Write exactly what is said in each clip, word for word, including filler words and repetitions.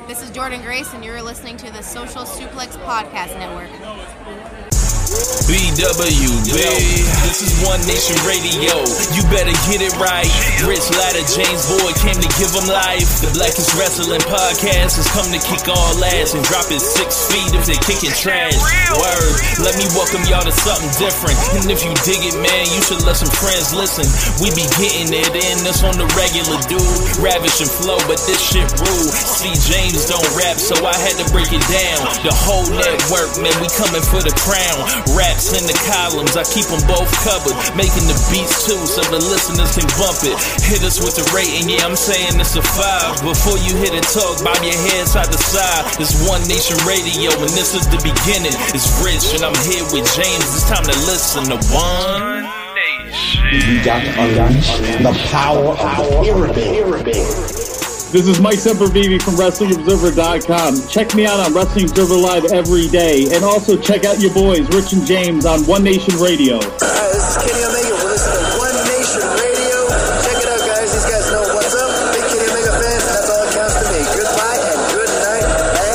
This is Jordan Grace, and you're listening to the Social Suplex Podcast Network. B W B, this is One Nation Radio. You better get it right. Rich Latta, James Boyd came to give them life. The Blackest Wrestling Podcast has come to kick all ass and drop it six feet if they kicking trash. Word, let me welcome y'all to something different. And if you dig it, man, you should let some friends listen. We be getting it in, this on the regular dude. Ravish and flow, but this shit rude. See, James don't rap, so I had to break it down. The whole network, man, we coming for the crown. Raps in the columns, I keep them both covered. Making the beats too, so the listeners can bump it. Hit us with the rating, yeah, I'm saying it's a five. Before you hit it, talk, bob your head side to side. It's One Nation Radio, and this is the beginning. It's Rich, and I'm here with James. It's time to listen to One Nation. We got to unleash the power of the pyramid. This is Mike Sempervive from Wrestling Observer dot com. Check me out on Wrestling Observer Live every day. And also check out your boys, Rich and James, on One Nation Radio. Hi, this is Kenny Omega. We're listening to One Nation Radio. Check it out, guys. These guys know what's up. Big Kenny Omega fans, and that's all that counts to me. Goodbye and good night.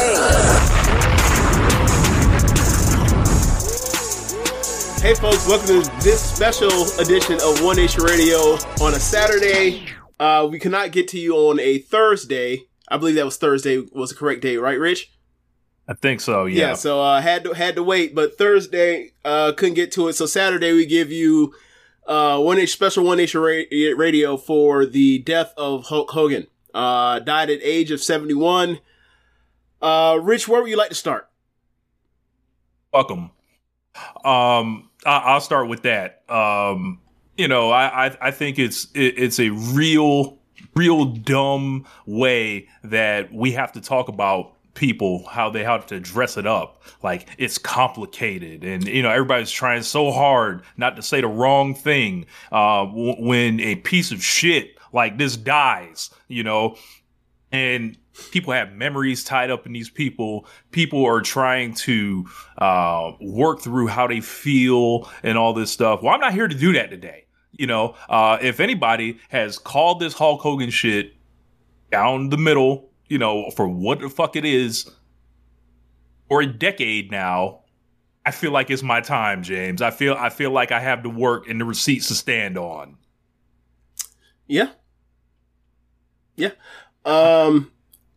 Bang. Hey, folks. Welcome to this special edition of One Nation Radio on a Saturday. Uh, we cannot get to you on a Thursday. I believe that was Thursday was the correct day, right, Rich? I think so, yeah. Yeah, so uh, had to had to wait, but Thursday uh, couldn't get to it. So Saturday we give you uh, one Nation special One Nation ra- Radio for the death of Hulk Hogan. Uh, died at age of seventy-one. Uh, Rich, where would you like to start? Welcome. Um, I- I'll start with that. Um, You know, I, I I think it's it, it's a real, real dumb way that we have to talk about people, how they have to dress it up. Like, it's complicated. And, you know, everybody's trying so hard not to say the wrong thing uh, w- when a piece of shit like this dies, you know, and people have memories tied up in these people. People are trying to uh, work through how they feel and all this stuff. Well, I'm not here to do that today. You know, uh, if anybody has called this Hulk Hogan shit down the middle, you know, for what the fuck it is, for a decade now, I feel like it's my time, James. I feel I feel like I have the work and the receipts to stand on. Yeah. Yeah. Um,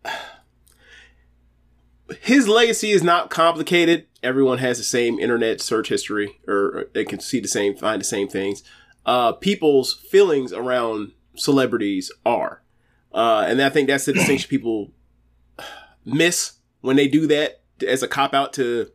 his legacy is not complicated. Everyone has the same internet search history, or they can see the same, find the same things. Uh, people's feelings around celebrities are. Uh, and I think that's the distinction people miss when they do that as a cop out to,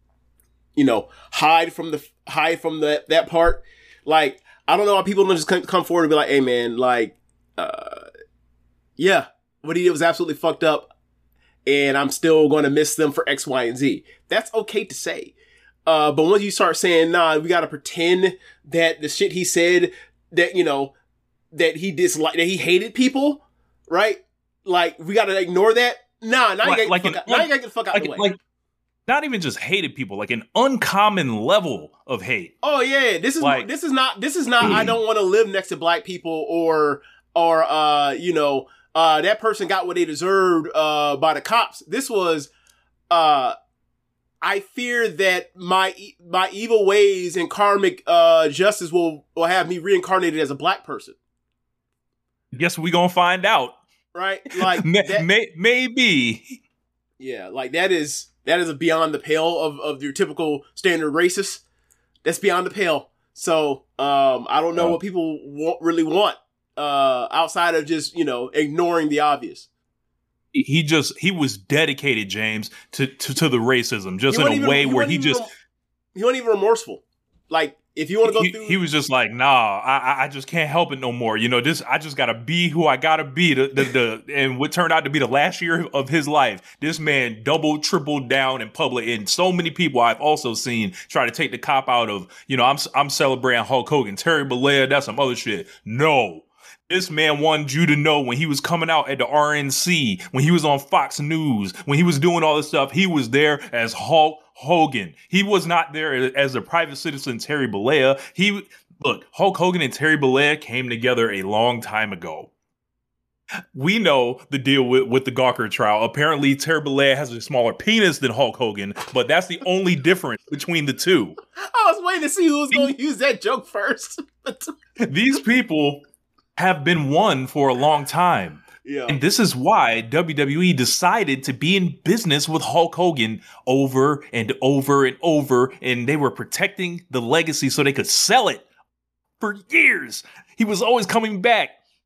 you know, hide from the, hide from that, that part. Like, I don't know how people don't just come, come forward and be like, hey man, like, uh, yeah, what he did was absolutely fucked up and I'm still going to miss them for X, Y, and Z. That's okay to say. Uh, but once you start saying, nah, we gotta pretend that the shit he said, that, you know, that he disliked, that he hated people, right? Like, we gotta ignore that. Nah, now, like, you, gotta like an, out, now you gotta get the fuck out like, of the way. Like, not even just hated people, like an uncommon level of hate. Oh yeah, this is like, this is not this is not. I don't want to live next to black people, or or uh, you know, uh, that person got what they deserved uh by the cops. This was uh. I fear that my my evil ways and karmic uh, justice will, will have me reincarnated as a black person. Guess we gonna find out, right? Like may, that, may, maybe, yeah. Like that is that is a beyond the pale of, of your typical standard racist. That's beyond the pale. So um, I don't know oh. what people want, really want uh, outside of just, you know, ignoring the obvious. He just, he was dedicated, James, to, to, to the racism, just in a even, way he where he even, just... He wasn't even remorseful. Like, if you want to go he, through... He was just like, nah, I, I just can't help it no more. You know, this, I just gotta be who I gotta be. The, the, the, and what turned out to be the last year of his life, this man doubled, tripled down in public. And so many people I've also seen try to take the cop out of, you know, I'm, I'm celebrating Hulk Hogan. Terry Bollea, that's some other shit. No. This man wanted you to know when he was coming out at the R N C, when he was on Fox News, when he was doing all this stuff, he was there as Hulk Hogan. He was not there as a private citizen, Terry Bollea. He, look, Hulk Hogan and Terry Bollea came together a long time ago. We know the deal with, with the Gawker trial. Apparently, Terry Bollea has a smaller penis than Hulk Hogan, but that's the only difference between the two. I was waiting to see who was going to use that joke first. These people have been one for a long time. Yeah. And this is why W W E decided to be in business with Hulk Hogan over and over and over. And they were protecting the legacy so they could sell it for years. He was always coming back.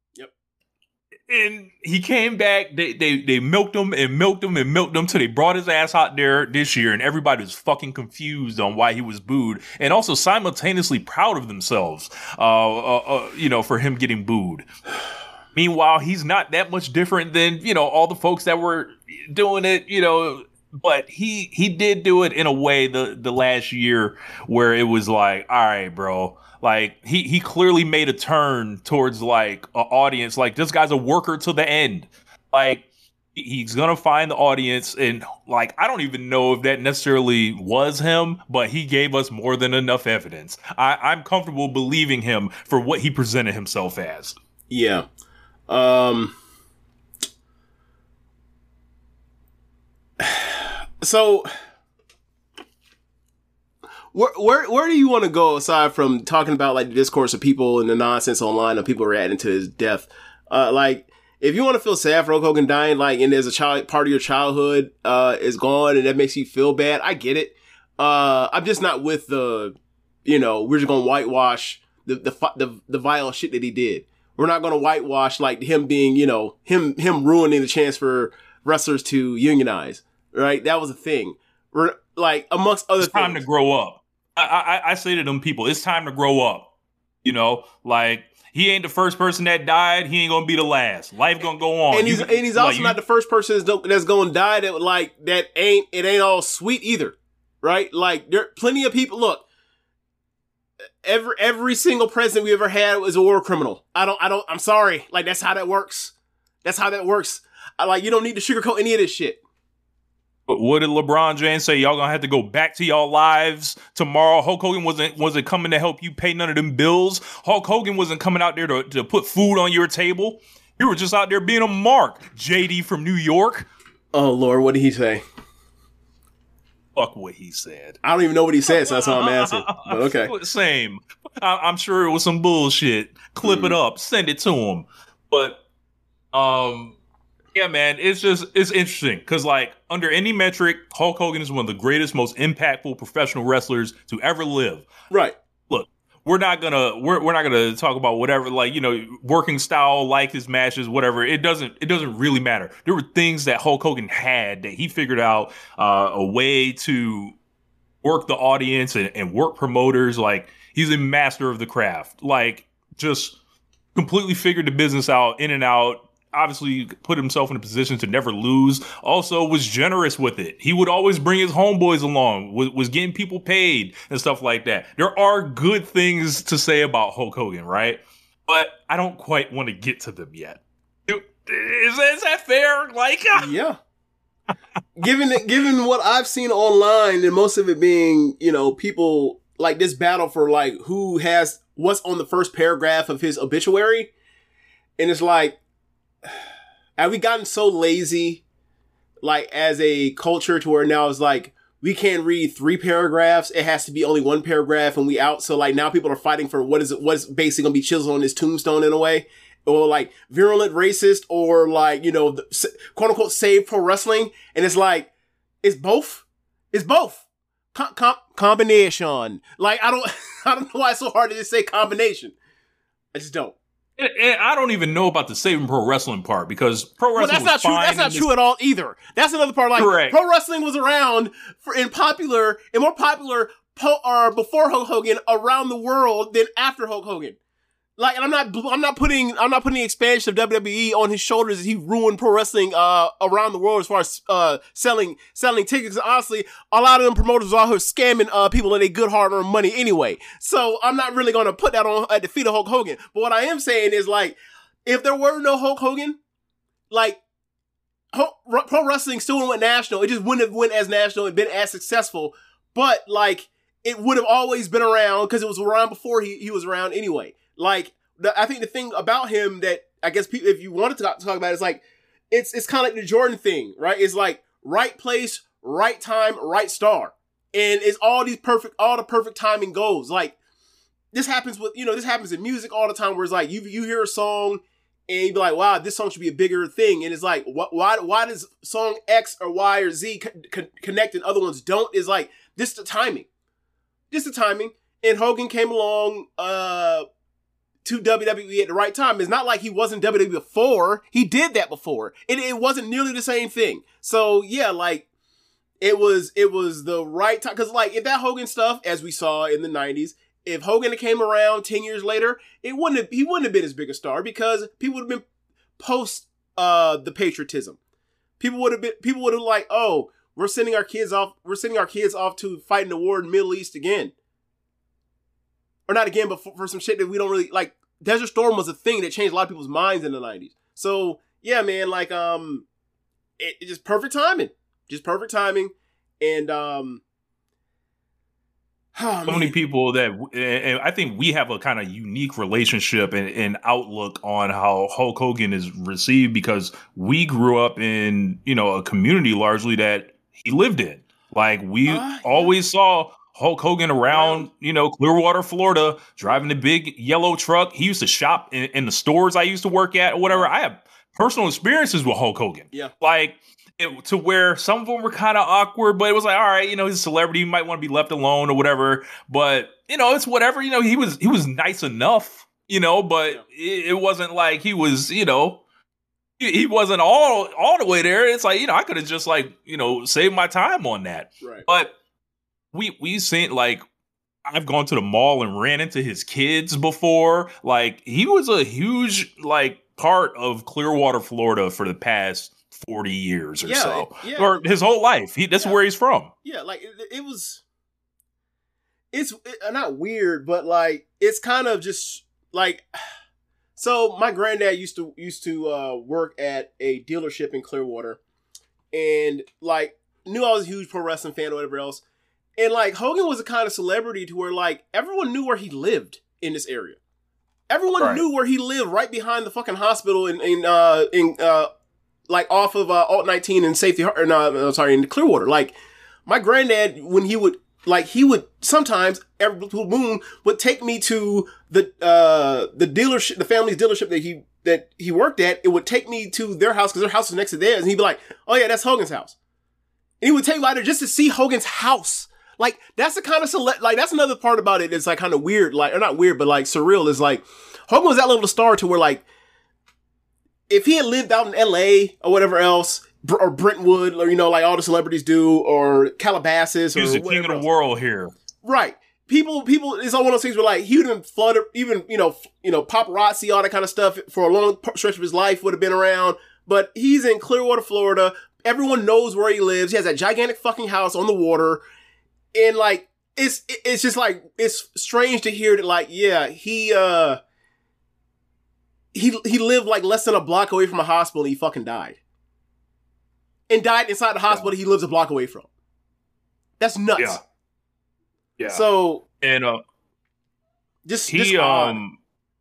And he came back, they, they they milked him and milked him and milked him till they brought his ass out there this year, and everybody was fucking confused on why he was booed, and also simultaneously proud of themselves, uh, uh, uh, you know, for him getting booed. Meanwhile, he's not that much different than, you know, all the folks that were doing it, you know, but he he did do it in a way the, the last year where it was like, all right, bro. Like, he, he clearly made a turn towards, like, an audience. Like, this guy's a worker to the end. Like, he's going to find the audience. And, like, I don't even know if that necessarily was him, but he gave us more than enough evidence. I, I'm comfortable believing him for what he presented himself as. Yeah. Um. So... Where, where where do you want to go aside from talking about like the discourse of people and the nonsense online of people reacting to his death? Uh, like, if you want to feel sad for Hulk Hogan dying, like, and there's a child part of your childhood uh is gone and that makes you feel bad, I get it. Uh, I'm just not with the, you know, we're just gonna whitewash the the the, the vile shit that he did. We're not gonna whitewash like him being, you know, him him ruining the chance for wrestlers to unionize. Right, that was a thing. We're like amongst other it's time things. to grow up. I, I, I say to them people, it's time to grow up. You know, like, he ain't the first person that died. He ain't gonna be the last. Life gonna go on. And he's you, and he's also like, not you, the first person that's, that's gonna die that like that ain't it ain't all sweet either, right? Like, there are plenty of people. Look, every every single president we ever had was a war criminal. I don't I don't I'm sorry. Like, that's how that works. That's how that works. I like you don't need to sugarcoat any of this shit. But what did LeBron James say? Y'all gonna have to go back to y'all lives tomorrow. Hulk Hogan wasn't wasn't coming to help you pay none of them bills. Hulk Hogan wasn't coming out there to, to put food on your table. You were just out there being a mark. J D from New York. Oh Lord, what did he say? Fuck what he said. I don't even know what he said, so that's all I'm asking. But okay. Same. I, I'm sure it was some bullshit. Clip mm. it up. Send it to him. But, um... yeah, man, it's just, it's interesting because, like, under any metric, Hulk Hogan is one of the greatest, most impactful professional wrestlers to ever live. Right. Look, we're not gonna, we're, we're not gonna talk about whatever, like, you know, working style, like his matches, whatever. It doesn't, it doesn't really matter. There were things that Hulk Hogan had that he figured out uh, a way to work the audience and, and work promoters. Like, he's a master of the craft. Like, just completely figured the business out, in and out. Obviously put himself in a position to never lose. Also was generous with it. He would always bring his homeboys along, was, was getting people paid and stuff like that. There are good things to say about Hulk Hogan, right? But I don't quite want to get to them yet. Is, is that fair? Like, yeah. given given what I've seen online, and most of it being, you know, people like this battle for like who has what's on the first paragraph of his obituary, and it's like, have we gotten so lazy, like, as a culture to where now it's like, we can't read three paragraphs. It has to be only one paragraph and we out. So, like, now people are fighting for what is it, what's basically going to be chiseled on his tombstone in a way. Or, like, virulent racist or, like, you know, the, quote unquote, save pro wrestling. And it's like, it's both. It's both. Com- com- combination. Like, I don't, I don't know why it's so hard to just say combination. I just don't. And, and I don't even know about the saving pro wrestling part because pro wrestling. Well, that's was not fine true. That's not this- true at all either. That's another part. Like, Correct. Pro wrestling was around for and popular and more popular po- or before Hulk Hogan around the world than after Hulk Hogan. Like, and I'm not, I'm not putting, I'm not putting the expansion of W W E on his shoulders as he ruined pro wrestling, uh, around the world as far as, uh, selling, selling tickets. Honestly, a lot of them promoters are out here scamming, uh, people and they good hard earned money anyway. So I'm not really going to put that on at the feet of Hulk Hogan. But what I am saying is, like, if there were no Hulk Hogan, like, Hulk, pro wrestling still went national. It just wouldn't have went as national and been as successful. But, like, it would have always been around because it was around before he, he was around anyway. Like, the, I think the thing about him that I guess people, if you wanted to talk, talk about it, it's like, it's, it's kind of like the Jordan thing, right? It's like right place, right time, right star. And it's all these perfect, all the perfect timing goes. Like, this happens with, you know, this happens in music all the time where it's like, you, you hear a song and you be like, wow, this song should be a bigger thing. And it's like, wh- why, why does song X or Y or Z co- co- connect and other ones don't? Is like, this the timing. This the timing. And Hogan came along, uh, to W W E at the right time. It's not like he wasn't W W E before. He did that before. It, it wasn't nearly the same thing. So yeah, like, it was, it was the right time. Cause like, if that Hogan stuff, as we saw in the nineties, if Hogan had came around ten years later, it wouldn't have, he wouldn't have been as big a star because people would have been post, uh, the patriotism. People would have been, people would have like, oh, we're sending our kids off, we're sending our kids off to fight in the war in the Middle East again. Or not again, but for, for some shit that we don't really, like, Desert Storm was a thing that changed a lot of people's minds in the nineties. So, yeah, man, like, um, it, it just perfect timing. Just perfect timing. And, um, oh, so many people that, and I think we have a kind of unique relationship and, and outlook on how Hulk Hogan is received because we grew up in, you know, a community largely that he lived in. Like, we uh, yeah. always saw Hulk Hogan around, you know, Clearwater, Florida, driving the big yellow truck. He used to shop in, in the stores I used to work at or whatever. I have personal experiences with Hulk Hogan. Yeah. Like, it, to where some of them were kind of awkward, but it was like, all right, you know, he's a celebrity. He might want to be left alone or whatever. But, you know, it's whatever. You know, he was he was nice enough, you know, but yeah. it, it wasn't like he was, you know, he, he wasn't all, all the way there. It's like, you know, I could have just like, you know, saved my time on that. Right. But We we seen like I've gone to the mall and ran into his kids before. Like he was a huge like part of Clearwater, Florida for the past forty years or yeah, so, yeah. or his whole life. He that's yeah. where he's from. Yeah, like it, it was. It's it, not weird, but like it's kind of just like. So my granddad used to used to uh, work at a dealership in Clearwater, and like knew I was a huge pro wrestling fan or whatever else. And, like, Hogan was a kind of celebrity to where, like, everyone knew where he lived in this area. Everyone right. knew where he lived right behind the fucking hospital in, in, uh, in, uh, like, off of, uh, Alt nineteen and Safety, or no, sorry, in Clearwater. Like, my granddad, when he would, like, he would sometimes, every blue moon, would take me to the, uh, the dealership, the family's dealership that he, that he worked at. It would take me to their house because their house was next to theirs. And he'd be like, oh, yeah, that's Hogan's house. And he would take me out there just to see Hogan's house. Like, that's the kind of select, like, that's another part about it that's, like, kind of weird, like, or not weird, but, like, surreal is, like, Hogan was that level of star to where, like, if he had lived out in L A or whatever else, or Brentwood, or, you know, like all the celebrities do, or Calabasas, or he's the king of the world here. Right. People, people, it's all one of those things where, like, he would have flooded, even, you know, f- you know, paparazzi, all that kind of stuff for a long stretch of his life would have been around, but he's in Clearwater, Florida. Everyone knows where he lives. He has that gigantic fucking house on the water. And like, it's, it's just like, it's strange to hear that like, yeah, he, uh, he, he lived like less than a block away from a hospital and he fucking died. And died inside the hospital yeah. he lives a block away from. That's nuts. Yeah. Yeah. So. And, uh, just, he, just um,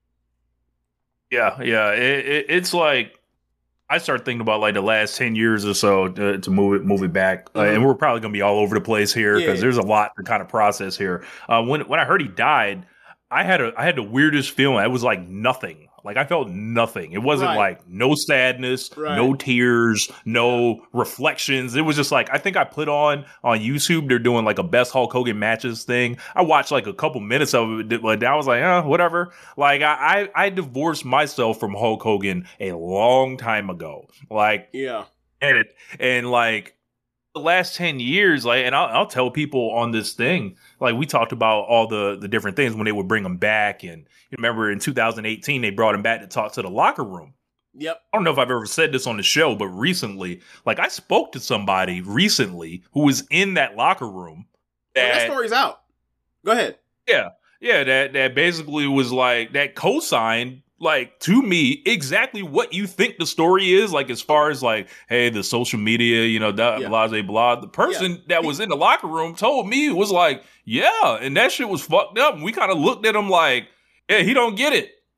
yeah, yeah. It, it, it's like, I start thinking about like the last ten years or so to, to move it, move it back. Mm-hmm. Uh, and we're probably going to be all over the place here because yeah. there's a lot to kind of process here. Uh, when, when I heard he died, I had a, I had the weirdest feeling. It was like nothing. Like I felt nothing. It wasn't right. like no sadness, right. no tears, no reflections. It was just like, I think I put on, on YouTube, they're doing like a best Hulk Hogan matches thing. I watched like a couple minutes of it, but I was like, eh, whatever. Like I, I, I divorced myself from Hulk Hogan a long time ago. Like, yeah. And it, and like, the last ten years, like, and I'll, I'll tell people on this thing, like we talked about all the, the different things when they would bring him back. And you remember in two thousand eighteen, they brought him back to talk to the locker room. Yep. I don't know if I've ever said this on the show, but recently, like I spoke to somebody recently who was in that locker room. That, well, that story's out. Go ahead. Yeah. Yeah. That, that basically was like that co-signed like to me exactly what you think the story is, like as far as like, hey, the social media, you know, da, yeah. blah, blah, blah. The person yeah. that was in the locker room told me it was like, yeah, and that shit was fucked up. And we kind of looked at him like, yeah, he don't get it. Yeah.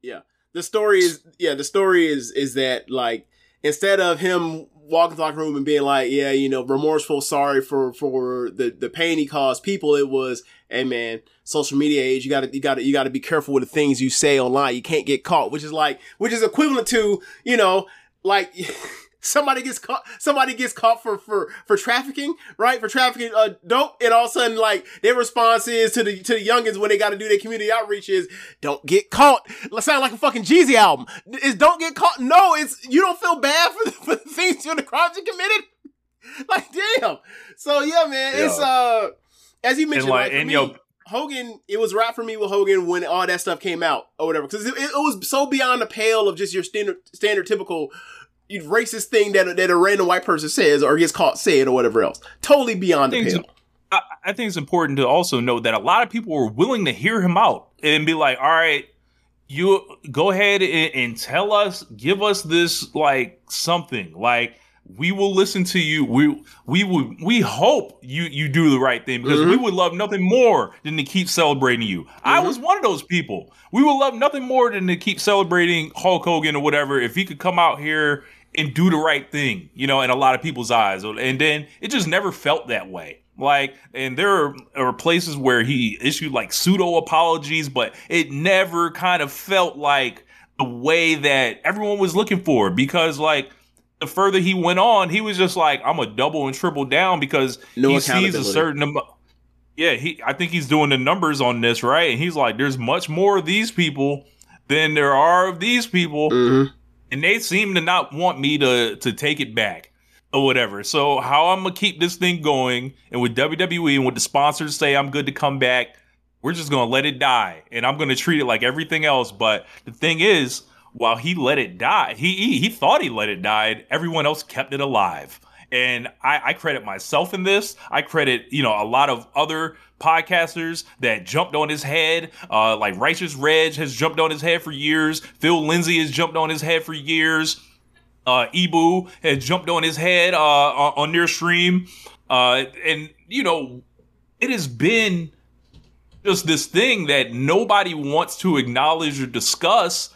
The story is, yeah, the story is, is that, like, instead of him walking to the locker room and being like, yeah, you know, remorseful, sorry for, for the, the pain he caused people, it was, hey man, social media age, you gotta, you gotta, you gotta be careful with the things you say online. You can't get caught, which is like, which is equivalent to, you know, like, somebody gets caught, somebody gets caught for, for, for trafficking, right? For trafficking, uh, dope. And all of a sudden, like, their response is to the, to the youngins when they got to do their community outreach is, don't get caught. It sounds like a fucking Jeezy album. Is don't get caught. No, it's, you don't feel bad for the, for the things, you the crimes you committed. Like, damn. So yeah, man, yeah. it's, uh, as you mentioned, and like, like and me, yo, Hogan, it was right for me with Hogan when all that stuff came out or whatever. Cause it, it was so beyond the pale of just your standard, standard typical racist thing that that a random white person says or gets caught saying or whatever else. Totally beyond the pale. I, I think it's important to also note that a lot of people were willing to hear him out and be like, all right, you go ahead and, and tell us, give us this, like, something. Like, we will listen to you. We we would we hope you you do the right thing because mm-hmm. we would love nothing more than to keep celebrating you. Mm-hmm. I was one of those people. We would love nothing more than to keep celebrating Hulk Hogan or whatever if he could come out here and do the right thing, you know, in a lot of people's eyes. And then it just never felt that way. Like, and there are, are places where he issued like pseudo apologies, but it never kind of felt like the way that everyone was looking for, because like the further he went on, he was just like, I'm a double and triple down because no he sees a certain amount. Yeah, he, I think he's doing the numbers on this, right? And he's like, there's much more of these people than there are of these people. Mm-hmm. And they seem to not want me to, to take it back or whatever. So how I'm going to keep this thing going, and with W W E and with the sponsors say I'm good to come back, we're just going to let it die. And I'm going to treat it like everything else. But the thing is, while he let it die, he, he, he thought he let it die, everyone else kept it alive. And I, I credit myself in this. I credit, you know, a lot of other podcasters that jumped on his head, uh, like Righteous Reg has jumped on his head for years. Phil Lindsay has jumped on his head for years. Uh, Ibu has jumped on his head uh, on their stream. Uh, and, you know, it has been just this thing that nobody wants to acknowledge or discuss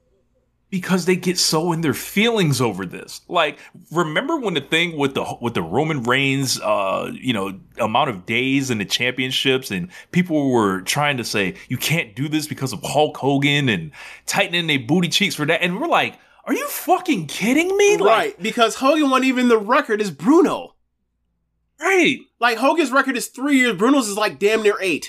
because they get so in their feelings over this. Like, remember when the thing with the with the Roman Reigns, uh, you know, amount of days in the championships, and people were trying to say you can't do this because of Hulk Hogan and tightening their booty cheeks for that, and we're like, are you fucking kidding me? Like, right, because Hogan wasn't even the record is Bruno. Right, like Hogan's record is three years, Bruno's is like damn near eight.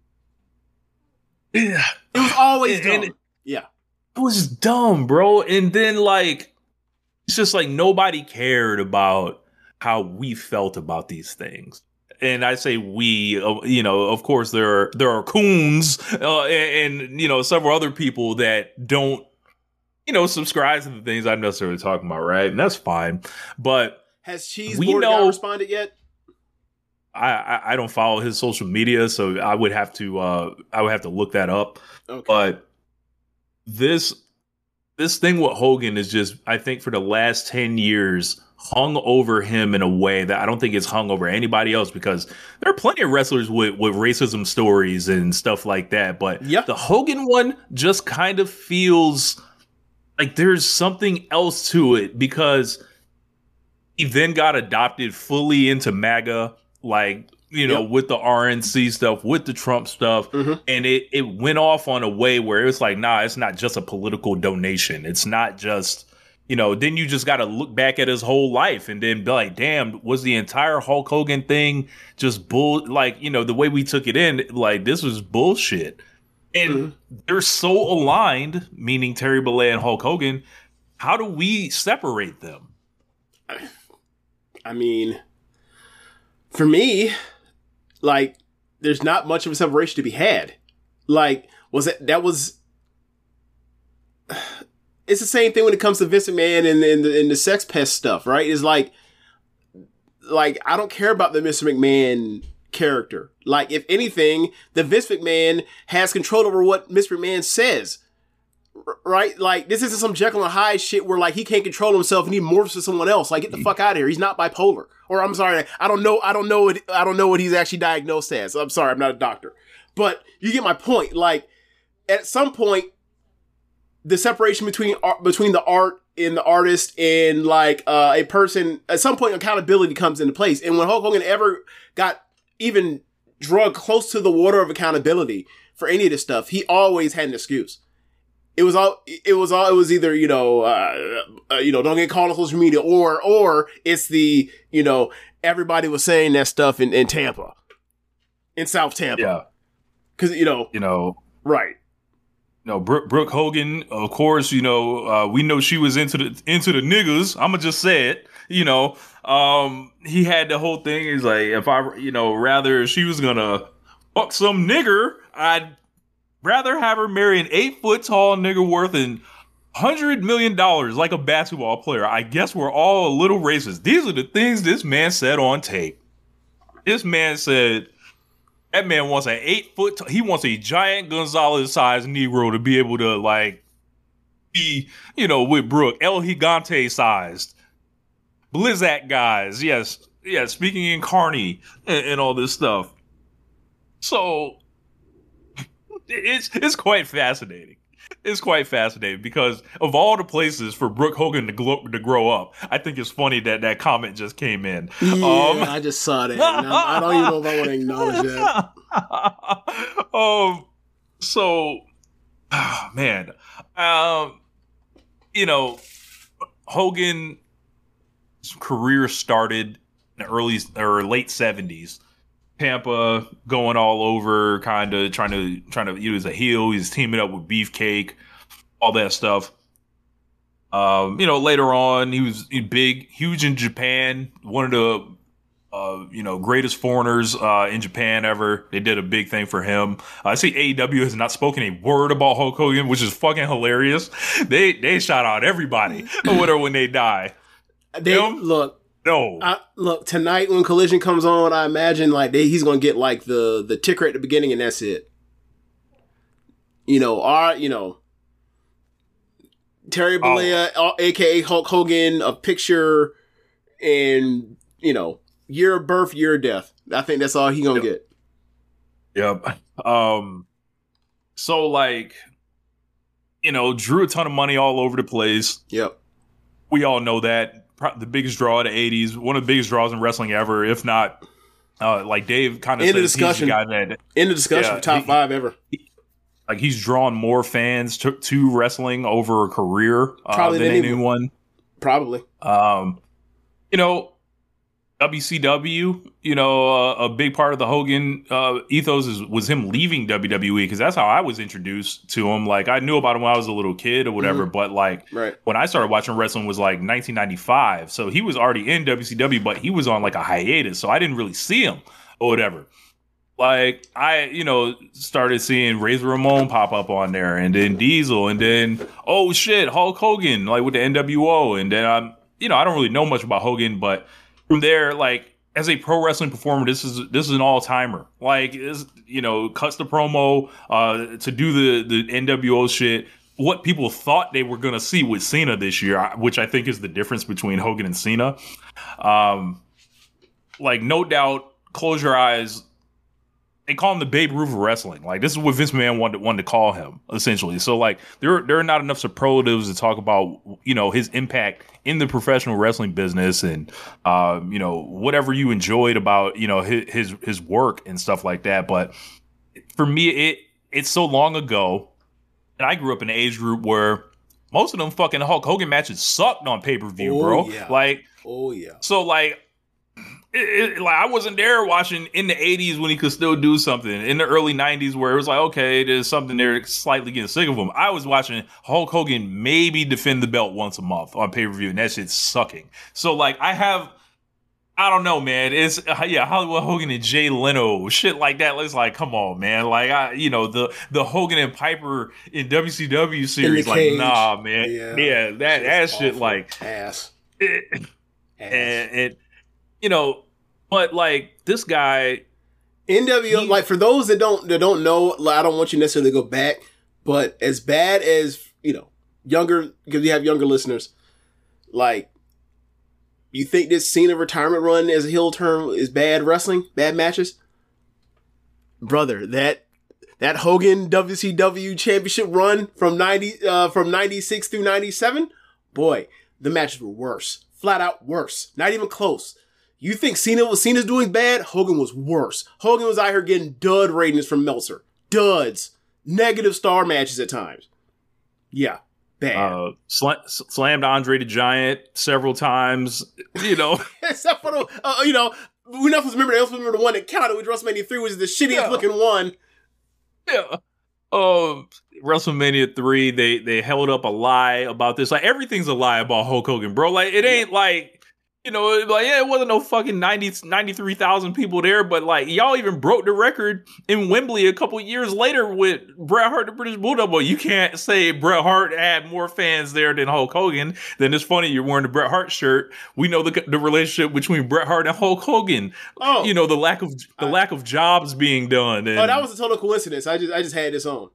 Yeah, it was always and, dumb. And it, yeah. It was dumb, bro. And then, like, it's just like nobody cared about how we felt about these things. And I say we, uh, you know, of course, there are there are coons uh, and, and, you know, several other people that don't, you know, subscribe to the things I'm necessarily talking about, right? And that's fine. But has Cheeseboard not responded yet? I, I I don't follow his social media, so I would have to uh, I would have to look that up. Okay. But This this thing with Hogan is just, I think, for the last ten years, hung over him in a way that I don't think it's hung over anybody else, because there are plenty of wrestlers with, with racism stories and stuff like that. But yeah. the Hogan one just kind of feels like there's something else to it, because he then got adopted fully into MAGA, like, you know, yep. with the R N C stuff, with the Trump stuff. Mm-hmm. And it, it went off on a way where it was like, nah, it's not just a political donation. It's not just, you know, then you just got to look back at his whole life and then be like, damn, was the entire Hulk Hogan thing just bull? Like, you know, the way we took it in, like, this was bullshit. And mm-hmm. they're so aligned, meaning Terry Bollea and Hulk Hogan. How do we separate them? I mean, for me, like, there's not much of a separation to be had. Like, was it, that was, it's the same thing when it comes to Vince McMahon and, and, the, and the sex pest stuff, right? It's like, like, I don't care about the Mister McMahon character. Like, if anything, the Vince McMahon has control over what Mister McMahon says. Right? Like, this isn't some Jekyll and Hyde shit where, like, he can't control himself and he morphs to someone else. Like, get the fuck out of here. He's not bipolar. Or, I'm sorry, I don't know, I don't know what, I don't know what he's actually diagnosed as. I'm sorry, I'm not a doctor. But you get my point. Like, at some point, the separation between art, between the art and the artist and like uh, a person, at some point accountability comes into place. And when Hulk Hogan ever got even drug close to the water of accountability for any of this stuff, he always had an excuse. It was all, it was all, it was either, you know, uh, uh, you know, don't get called on social media, or, or it's the, you know, everybody was saying that stuff in, in Tampa, in South Tampa. Yeah. Cause, you know, You know, right. you know, Brooke, Brooke Hogan, of course, you know, uh, we know she was into the, into the niggas. I'm gonna just say it, you know, um, he had the whole thing. He's like, if I, you know, rather she was gonna fuck some nigger, I'd rather have her marry an eight foot tall nigger worth an hundred million dollars like a basketball player. I guess we're all a little racist. These are the things this man said on tape. This man said that man wants an eight foot, t- he wants a giant Gonzalez sized Negro to be able to like be, you know, with Brooke, El Gigante sized. Blizzak guys. Yes. Yeah. Speaking in Carney and, and all this stuff. So it's, it's quite fascinating. It's quite fascinating because of all the places for Brooke Hogan to, glo- to grow up, I think it's funny that that comment just came in. Yeah, um, I just saw that. I don't even know if I want to acknowledge that. um, so, oh, man, um, you know, Hogan's career started in the early or late seventies. Tampa, going all over, kind of trying to trying to use a heel. He's teaming up with Beefcake, all that stuff. Um, you know, later on, he was big, huge in Japan. One of the uh, you know greatest foreigners uh, in Japan ever. They did a big thing for him. Uh, I see A E W has not spoken a word about Hulk Hogan, which is fucking hilarious. They they shout out everybody or whatever when they die. They Him? look. No, I, look, tonight when Collision comes on, I imagine like they, he's gonna get like the the ticker at the beginning, and that's it. You know, our you know Terry Bollea, oh. aka Hulk Hogan, a picture, and you know year of birth, year of death. I think that's all he gonna yep. get. Yep. Um. So like, you know, drew a ton of money all over the place. Yep. We all know that. The biggest draw of the eighties, one of the biggest draws in wrestling ever, if not, uh, like Dave kind of says, the discussion. he's the guy that in the discussion yeah, for top he, five ever. He, like he's drawn more fans to, to wrestling over a career uh, Probably than than anyone. Probably. Um, you know, W C W. You know, uh, a big part of the Hogan uh, ethos is, was him leaving W W E because that's how I was introduced to him. Like I knew about him when I was a little kid or whatever, mm-hmm. but like right. when I started watching wrestling was like nineteen ninety-five. So he was already in W C W, but he was on like a hiatus, so I didn't really see him or whatever. Like I, you know, started seeing Razor Ramon pop up on there, and then Diesel, and then oh shit, Hulk Hogan, like with the N W O, and then I'm, you know, I don't really know much about Hogan, but from there, like. As a pro wrestling performer, this is this is an all timer. Like, is you know, cuts the promo uh, to do the the N W O shit. What people thought they were gonna see with Cena this year, which I think is the difference between Hogan and Cena. Um, like, no doubt, close your eyes. They call him the Babe Ruth of wrestling. Like, this is what Vince McMahon wanted, wanted to call him, essentially. So, like, there there are not enough superlatives to talk about, you know, his impact in the professional wrestling business and, um, you know, whatever you enjoyed about, you know, his, his his work and stuff like that. But for me, it it's so long ago, and I grew up in an age group where most of them fucking Hulk Hogan matches sucked on pay per view, oh, bro. Yeah. Like, oh yeah. So like. It, it, like I wasn't there watching in the eighties when he could still do something. In the early nineties where it was like, okay, there's something there, slightly getting sick of him. I was watching Hulk Hogan maybe defend the belt once a month on pay-per-view, and that shit's sucking. So like I have, I don't know, man. It's uh, yeah, Hollywood Hogan and Jay Leno, shit like that. It's like, come on, man. Like I, you know, the the Hogan and Piper in W C W series, like nah, man. Yeah, yeah that that shit like ass. It, ass. And it. You know, but like this guy, N W O. He, like for those that don't that don't know, like, I don't want you necessarily to go back. But as bad as you know, younger because you have younger listeners, like you think this Cena retirement run as a heel term is bad wrestling, bad matches, brother. That that Hogan W C W championship run from ninety, uh, from ninety-six through ninety-seven, boy, the matches were worse. Flat out worse. Not even close. You think Cena was Cena's doing bad? Hogan was worse. Hogan was out here getting dud ratings from Meltzer. Duds. Negative star matches at times. Yeah. Bad. Uh, sl- slammed Andre the Giant several times, you know. Except for the, uh, you know, we're not supposed to remember, they also remember the one that counted with WrestleMania three, which is the shittiest Yeah. looking one. Yeah. Oh, WrestleMania three, they they held up a lie about this. Like, everything's a lie about Hulk Hogan, bro. Like, it ain't like, you know, like, yeah, it wasn't no fucking ninety, ninety-three thousand people there, but like, y'all even broke the record in Wembley a couple years later with Bret Hart, the British Bulldog. Well, you can't say Bret Hart had more fans there than Hulk Hogan. Then it's funny you're wearing the Bret Hart shirt. We know the the relationship between Bret Hart and Hulk Hogan. Oh, you know, the lack of the I, lack of jobs being done. And, oh, that was a total coincidence. I just I just had this on.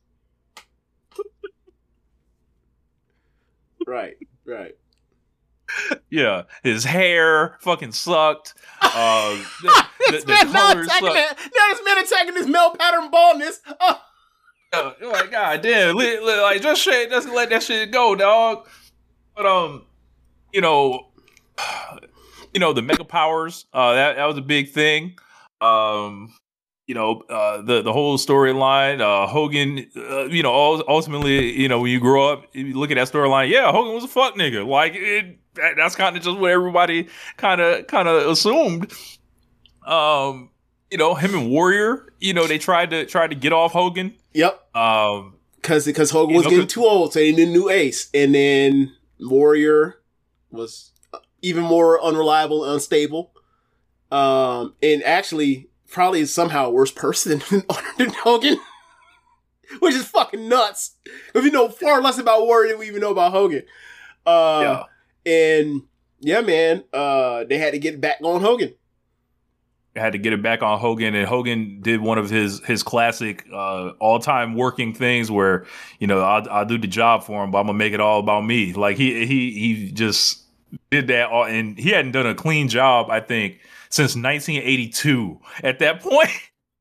Right, right. Yeah, his hair fucking sucked. Uh, the, this the, the man not colors attacking sucked. that. Now this man attacking this male pattern baldness. Oh. Uh, like, God damn, li- li- like just shit, just let that shit go, dog. But um, you know, you know the Mega Powers. Uh, that that was a big thing. Um, you know, uh, the the whole storyline. Uh, Hogan. Uh, you know, ultimately, you know, when you grow up, you look at that storyline. Yeah, Hogan was a fuck nigga. Like it. That, that's kind of just what everybody kind of kind of assumed. Um, you know, him and Warrior. You know, they tried to try to get off Hogan. Yep. Um, because because Hogan was getting too old, so they needed a new ace, and then Warrior was even more unreliable, and unstable, um, and actually probably somehow a worse person than, than Hogan, which is fucking nuts. If you know far less about Warrior than we even know about Hogan. Uh, yeah. And yeah, man, uh, they had to get back on Hogan. Had to get it back on Hogan, and Hogan did one of his his classic uh, all time working things where, you know, I'll, I'll do the job for him, but I'm gonna make it all about me. Like he he he just did that, all, and he hadn't done a clean job, I think, since nineteen eighty-two. At that point,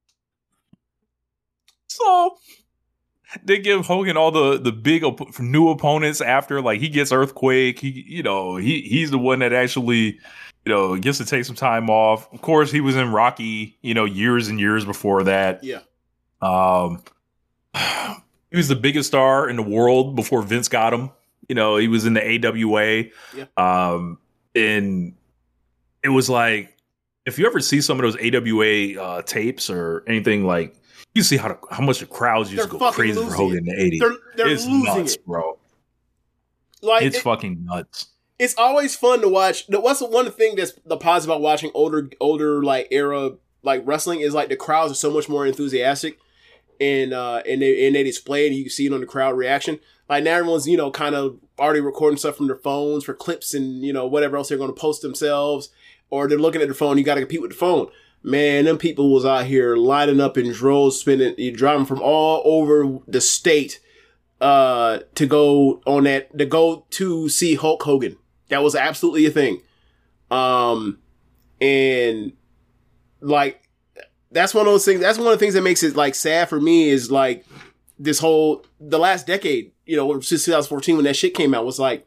so they give Hogan all the the big op- new opponents after, like he gets Earthquake. He you know he he's the one that actually. You know, gets to take some time off. Of course, he was in Rocky, you know, years and years before that. Yeah. Um, he was the biggest star in the world before Vince got him. You know, he was in the A W A. Yeah. Um, and it was like, if you ever see some of those A W A uh, tapes or anything, like, you see how the, how much the crowds used they're to go crazy for Hogan in the eighties. They're, they're it's losing nuts, it. bro. Like it's it, fucking nuts. It's always fun to watch. What's the one thing that's the positive about watching older, older like era like wrestling is like the crowds are so much more enthusiastic, and uh, and they and they display it. And you can see it on the crowd reaction. Like now, everyone's you know kind of already recording stuff from their phones for clips and you know whatever else they're going to post themselves, or they're looking at their phone. You got to compete with the phone. Man, them people was out here lining up in droves, spending, you driving from all over the state uh, to go on that to go to see Hulk Hogan. That was absolutely a thing. Um, and like, that's one of those things, that's one of the things that makes it like sad for me is like this whole, the last decade, you know, since twenty fourteen when that shit came out was like,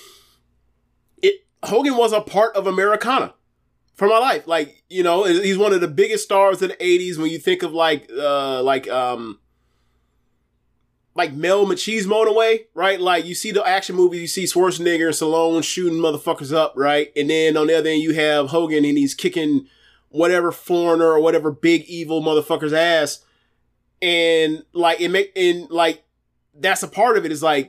it, Hogan was a part of Americana for my life. Like, you know, he's one of the biggest stars of the eighties when you think of like, uh, like, um, like Mel Machismo in a way, right? Like you see the action movies, you see Schwarzenegger and Stallone shooting motherfuckers up, right? And then on the other end, you have Hogan and he's kicking whatever foreigner or whatever big evil motherfucker's ass. And like, it make, and like, that's a part of it is like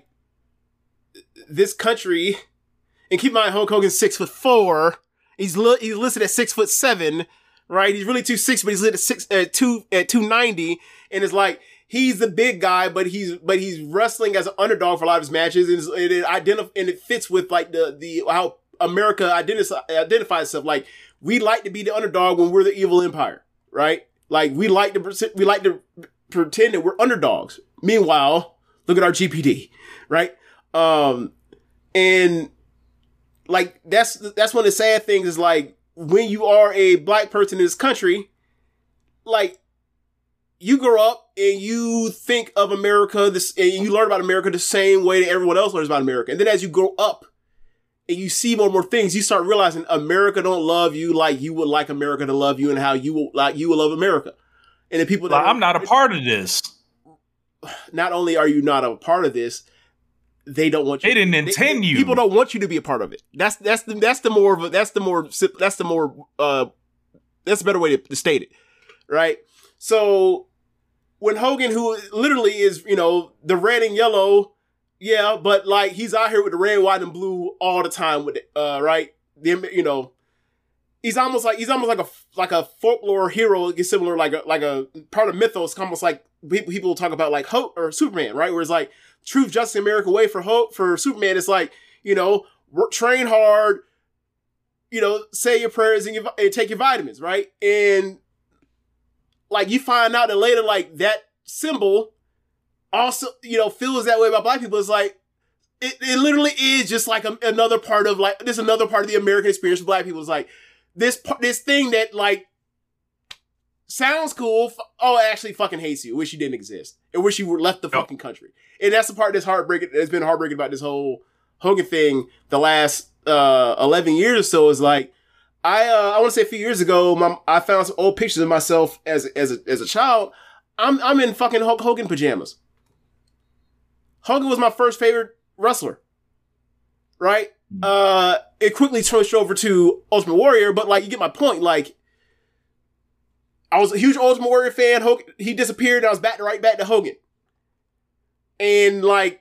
this country, and keep in mind, Hulk Hogan's six foot four. He's, li- he's listed at six foot seven, right? He's really two six, but he's listed at six, at two, at two ninety. And it's like, he's the big guy, but he's but he's wrestling as an underdog for a lot of his matches, and it, it identif- and it fits with like the the how America identif- identifies itself. Like we like to be the underdog when we're the evil empire, right? Like we like to we like to pretend that we're underdogs. Meanwhile, look at our G P D, right? Um, and like that's that's one of the sad things is like when you are a black person in this country, like you grow up and you think of America this, and you learn about America the same way that everyone else learns about America. And then as you grow up and you see more and more things, you start realizing America don't love you like you would like America to love you, and how you will like you will love America. And the people that like, I'm not a part of this. Not only are you not a part of this, they don't want you. They didn't intend they, you. People don't want you to be a part of it. That's that's the that's the more of a, that's the more that's the more uh that's a better way to, to state it, right? So when Hogan, who literally is, you know, the red and yellow, yeah, but like he's out here with the red, white, and blue all the time with it, uh, right? The, you know, he's almost like he's almost like a like a folklore hero, similar like a like a part of mythos, almost like people people talk about like Hope or Superman, right? Where it's like truth, justice, American way. For Hope for Superman, it's like, you know, work, train hard, you know, say your prayers and, your, and take your vitamins, right? And like you find out that later, like that symbol also, you know, feels that way about black people. It's like, it, it literally is just like a, another part of like, this another part of the American experience for black people. It's like this, this thing that like sounds cool. Oh, it actually fucking hates you. Wish you didn't exist. And wish you were left the fucking country. And that's the part that's heartbreaking. That's been heartbreaking about this whole Hogan thing the last uh, eleven years or so is like, I uh, I want to say a few years ago, my, I found some old pictures of myself as as a, as a child. I'm I'm in fucking Hulk Hogan pajamas. Hogan was my first favorite wrestler, right? Uh, it quickly switched over to Ultimate Warrior, but like you get my point. Like, I was a huge Ultimate Warrior fan. Hogan, he disappeared, and I was back to right back to Hogan. And like,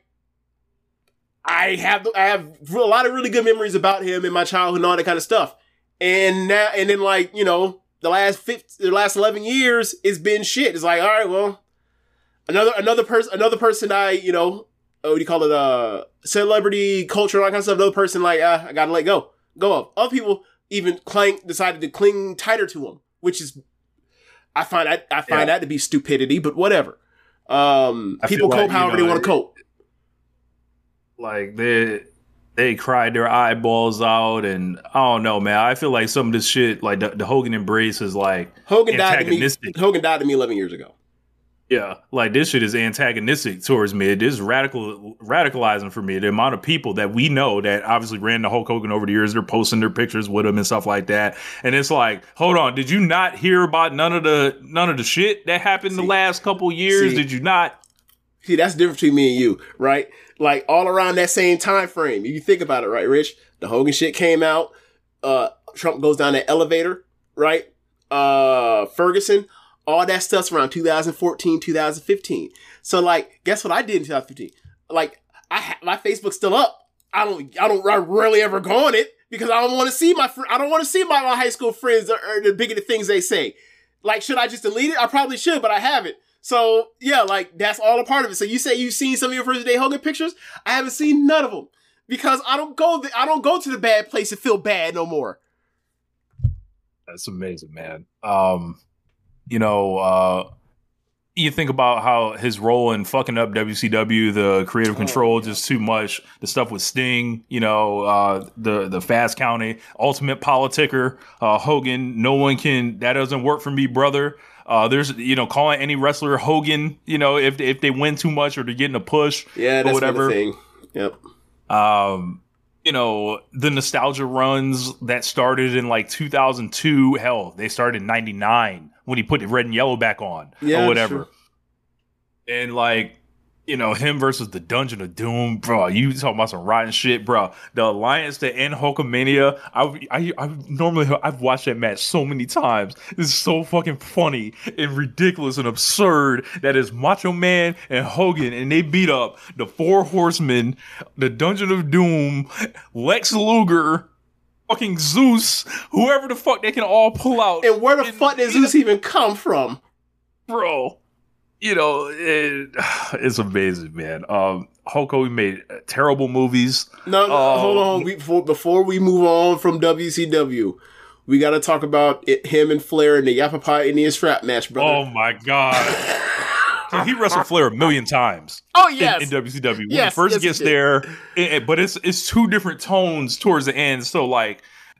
I have I have a lot of really good memories about him in my childhood and all that kind of stuff. And now, and then like, you know, the last fifty, the last eleven years, it's been shit. It's like, all right, well, another, another person, another person I, you know, what do you call it? Uh, celebrity culture, and all that kind of stuff. Another person like, uh, I gotta let go, go of. Other people even cling, decided to cling tighter to him, which is, I find, I, I find yeah. that to be stupidity, but whatever. Um, people cope like, however you know, they want to cope. Like they, They cried their eyeballs out, and I don't know, man. I feel like some of this shit, like the, the Hogan embrace, is like Hogan died to me. Hogan died to me eleven years ago. Yeah, like this shit is antagonistic towards me. It is radical, radicalizing for me. The amount of people that we know that obviously ran the Hulk Hogan over the years, they're posting their pictures with him and stuff like that. And it's like, hold on, did you not hear about none of the none of the shit that happened see, the last couple years? See, did you not? See, that's the difference between me and you, right? Like all around that same time frame. If you think about it, right, Rich? The Hogan shit came out. Uh, Trump goes down that elevator, right? Uh, Ferguson, all that stuff's around two thousand fourteen, two thousand fifteen. So, like, guess what I did in two thousand fifteen? Like, I ha- my Facebook's still up. I don't, I don't, I rarely ever go on it because I don't want to see my, fr- I don't want to see my, my high school friends or, or the bigoted things they say. Like, should I just delete it? I probably should, but I haven't. So, yeah, like, that's all a part of it. So you say you've seen some of your first day Hogan pictures? I haven't seen none of them. Because I don't go th- I don't go to the bad place and feel bad no more. That's amazing, man. Um, you know, uh, you think about how his role in fucking up W C W, the creative control, oh, yeah. just too much. The stuff with Sting, you know, uh, the the fast counting, ultimate politicker, uh, Hogan. No one can. That doesn't work for me, brother. Uh, there's, you know, calling any wrestler Hogan, you know, if if they win too much or they're getting a push, yeah, that's or whatever. Thing. Yep. Um, you know, the nostalgia runs that started in like two thousand two. Hell, they started in ninety-nine when he put the red and yellow back on, yeah, or whatever. Sure. And like, you know, him versus the Dungeon of Doom, bro. You talking about some rotten shit, bro. The Alliance to end Hulkamania. I, I, I normally I've watched that match so many times. It's so fucking funny and ridiculous and absurd. That is Macho Man and Hogan, and they beat up the Four Horsemen, the Dungeon of Doom, Lex Luger, fucking Zeus, whoever the fuck they can all pull out. And where the and, fuck did Zeus even come from, bro? You know, it, it's amazing, man. Um, Hulk Hogan made terrible movies. No, no um, hold on. We, before, before we move on from W C W, we got to talk about it, him and Flair in the Yappapi Indian strap match, brother. Oh, my God. So he wrestled Flair a million times. Oh, yes. In, in W C W. When yes, he first yes, gets there, it, but it's it's two different tones towards the end. So, like,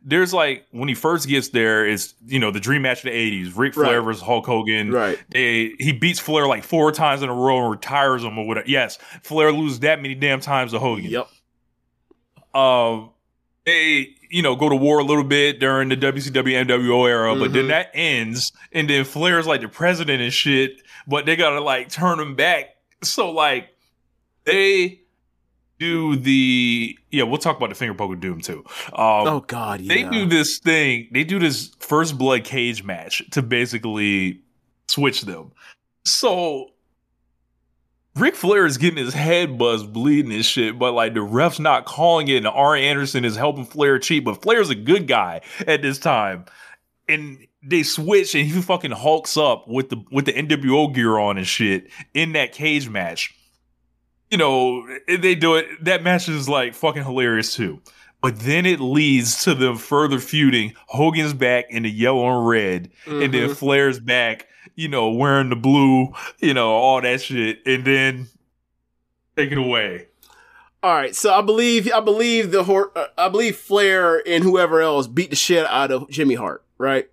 there's like when he first gets there, it's you know the dream match of the eighties, Ric Flair Right. versus Hulk Hogan. Right. They, he beats Flair like four times in a row and retires him or whatever. Yes, Flair loses that many damn times to Hogan. Yep. Um, they you know go to war a little bit during the W C W N W O era, but then that ends, and then Flair's like the president and shit. But they gotta like turn him back. So like they do the yeah, we'll talk about the finger poke of doom too. Um, Oh God, yeah. they do this thing. They do this first blood cage match to basically switch them. So Ric Flair is getting his head buzzed, bleeding and shit, but like the ref's not calling it, and Arn Anderson is helping Flair cheat. But Flair's a good guy at this time, and they switch, and he fucking hulks up with the with the N W O gear on and shit in that cage match. You know, they do it. That match is like fucking hilarious too. But then it leads to them further feuding. Hogan's back in the yellow and red, mm-hmm. and then Flair's back, you know, wearing the blue, you know, all that shit, and then take it away. All right, so I believe I believe the uh, I believe Flair and whoever else beat the shit out of Jimmy Hart, right?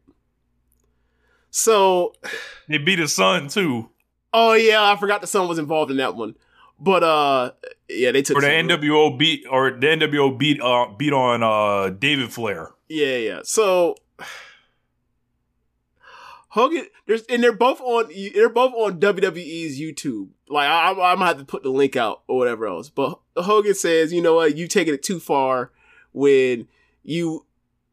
So they beat his son too. Oh yeah, I forgot the son was involved in that one. But uh, yeah, they took or the N W O beat or the N W O beat uh beat on uh David Flair. Yeah, yeah. So Hogan, there's and they're both on they're both on W W E's YouTube. Like I, I'm gonna have to put the link out or whatever else. But Hogan says, you know what, you taking it too far when you.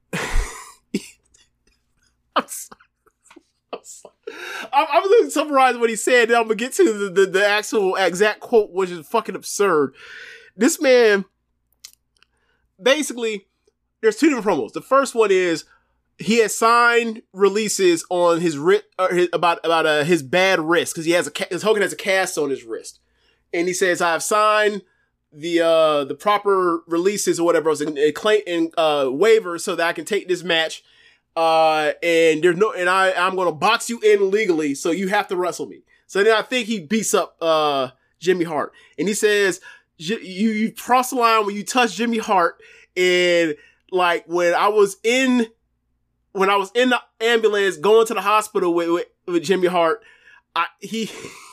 I'm sorry. I'm sorry. I'm, I'm going to summarize what he said, then I'm going to get to the, the, the actual exact quote, which is fucking absurd. This man, basically, there's two different promos. The first one is he has signed releases on his wrist, or his, about about uh, his bad wrist, because he has a his Hogan has a cast on his wrist, and he says, "I have signed the uh, the proper releases or whatever else, and, and claim and uh, waivers so that I can take this match." Uh, and there's no, and I, I'm going to box you in legally, so you have to wrestle me. So then I think he beats up, uh, Jimmy Hart, and he says, you, you cross the line when you touch Jimmy Hart. And like when I was in, when I was in the ambulance going to the hospital with, with, with Jimmy Hart, I, he,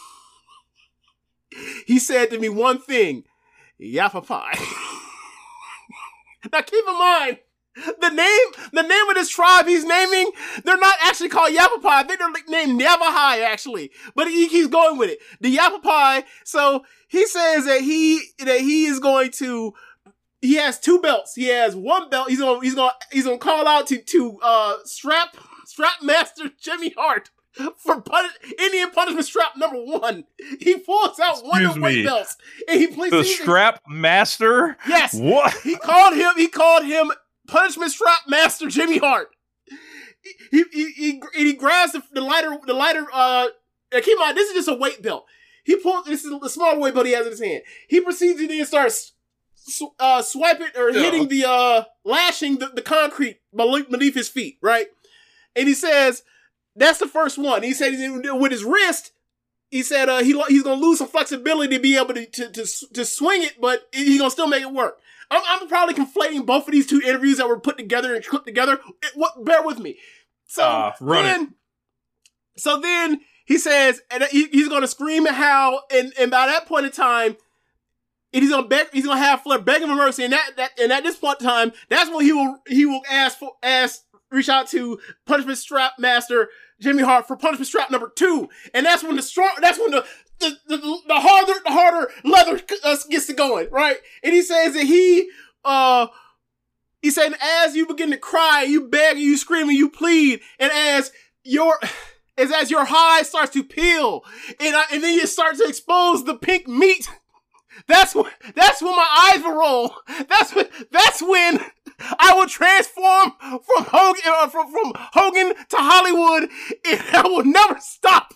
he said to me one thing, Yappa Pie. Now keep in mind, The name, the name of this tribe he's naming, they're not actually called Yappa Pie. I think they're named Navajo, actually. But he keeps going with it. The Yappa Pie. So he says that he that he is going to. He has two belts. He has one belt. He's gonna he's gonna he's gonna call out to to uh strap strap master Jimmy Hart for pun- Indian punishment strap number one. He pulls out Excuse one of the weight me. belts and he places The strap master. Yes. What? He called him. He called him. Punishment strap master Jimmy Hart. He he he, he grabs the, the lighter the lighter. Uh, keep in mind, this is just a weight belt. He pulls. This is the smaller weight belt he has in his hand. He proceeds to then start sw- uh, swiping or Yeah. hitting the uh lashing the, the concrete beneath his feet, right? And he says that's the first one. He said he's with his wrist. He said uh, he he's gonna lose some flexibility to be able to to to, to swing it, but he's gonna still make it work. I'm, I'm probably conflating both of these two interviews that were put together and clipped together. It, what, bear with me. So Uh, run then, it. so then he says, and he, he's going to scream and howl, and, and by that point in time, and he's going to beg, he's going to have Flair beg him for mercy, and that, that, and at this point in time, that's when he will, he will ask for, ask, reach out to Punishment Strap Master Jimmy Hart for punishment strap number two, and that's when the strong, that's when the The, the, the harder, the harder leather uh, gets to going, right? And he says that he, uh, he said, as you begin to cry, you beg, you scream, and you plead, and as your, as as your hide starts to peel, and I, and then you start to expose the pink meat. That's when, that's when my eyes will roll. That's when, that's when I will transform from Hogan, uh, from from Hogan to Hollywood, and I will never stop.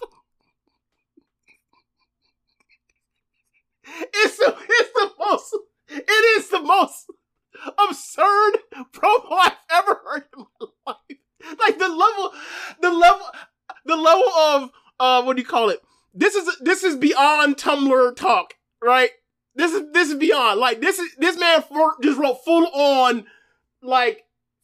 It's the, it's the most, it is the most absurd promo I've ever heard in my life. Like the level, the level, the level of, uh, what do you call it? This is, this is beyond Tumblr talk, right? This is, this is beyond, like, this is, this man for, just wrote full on, like,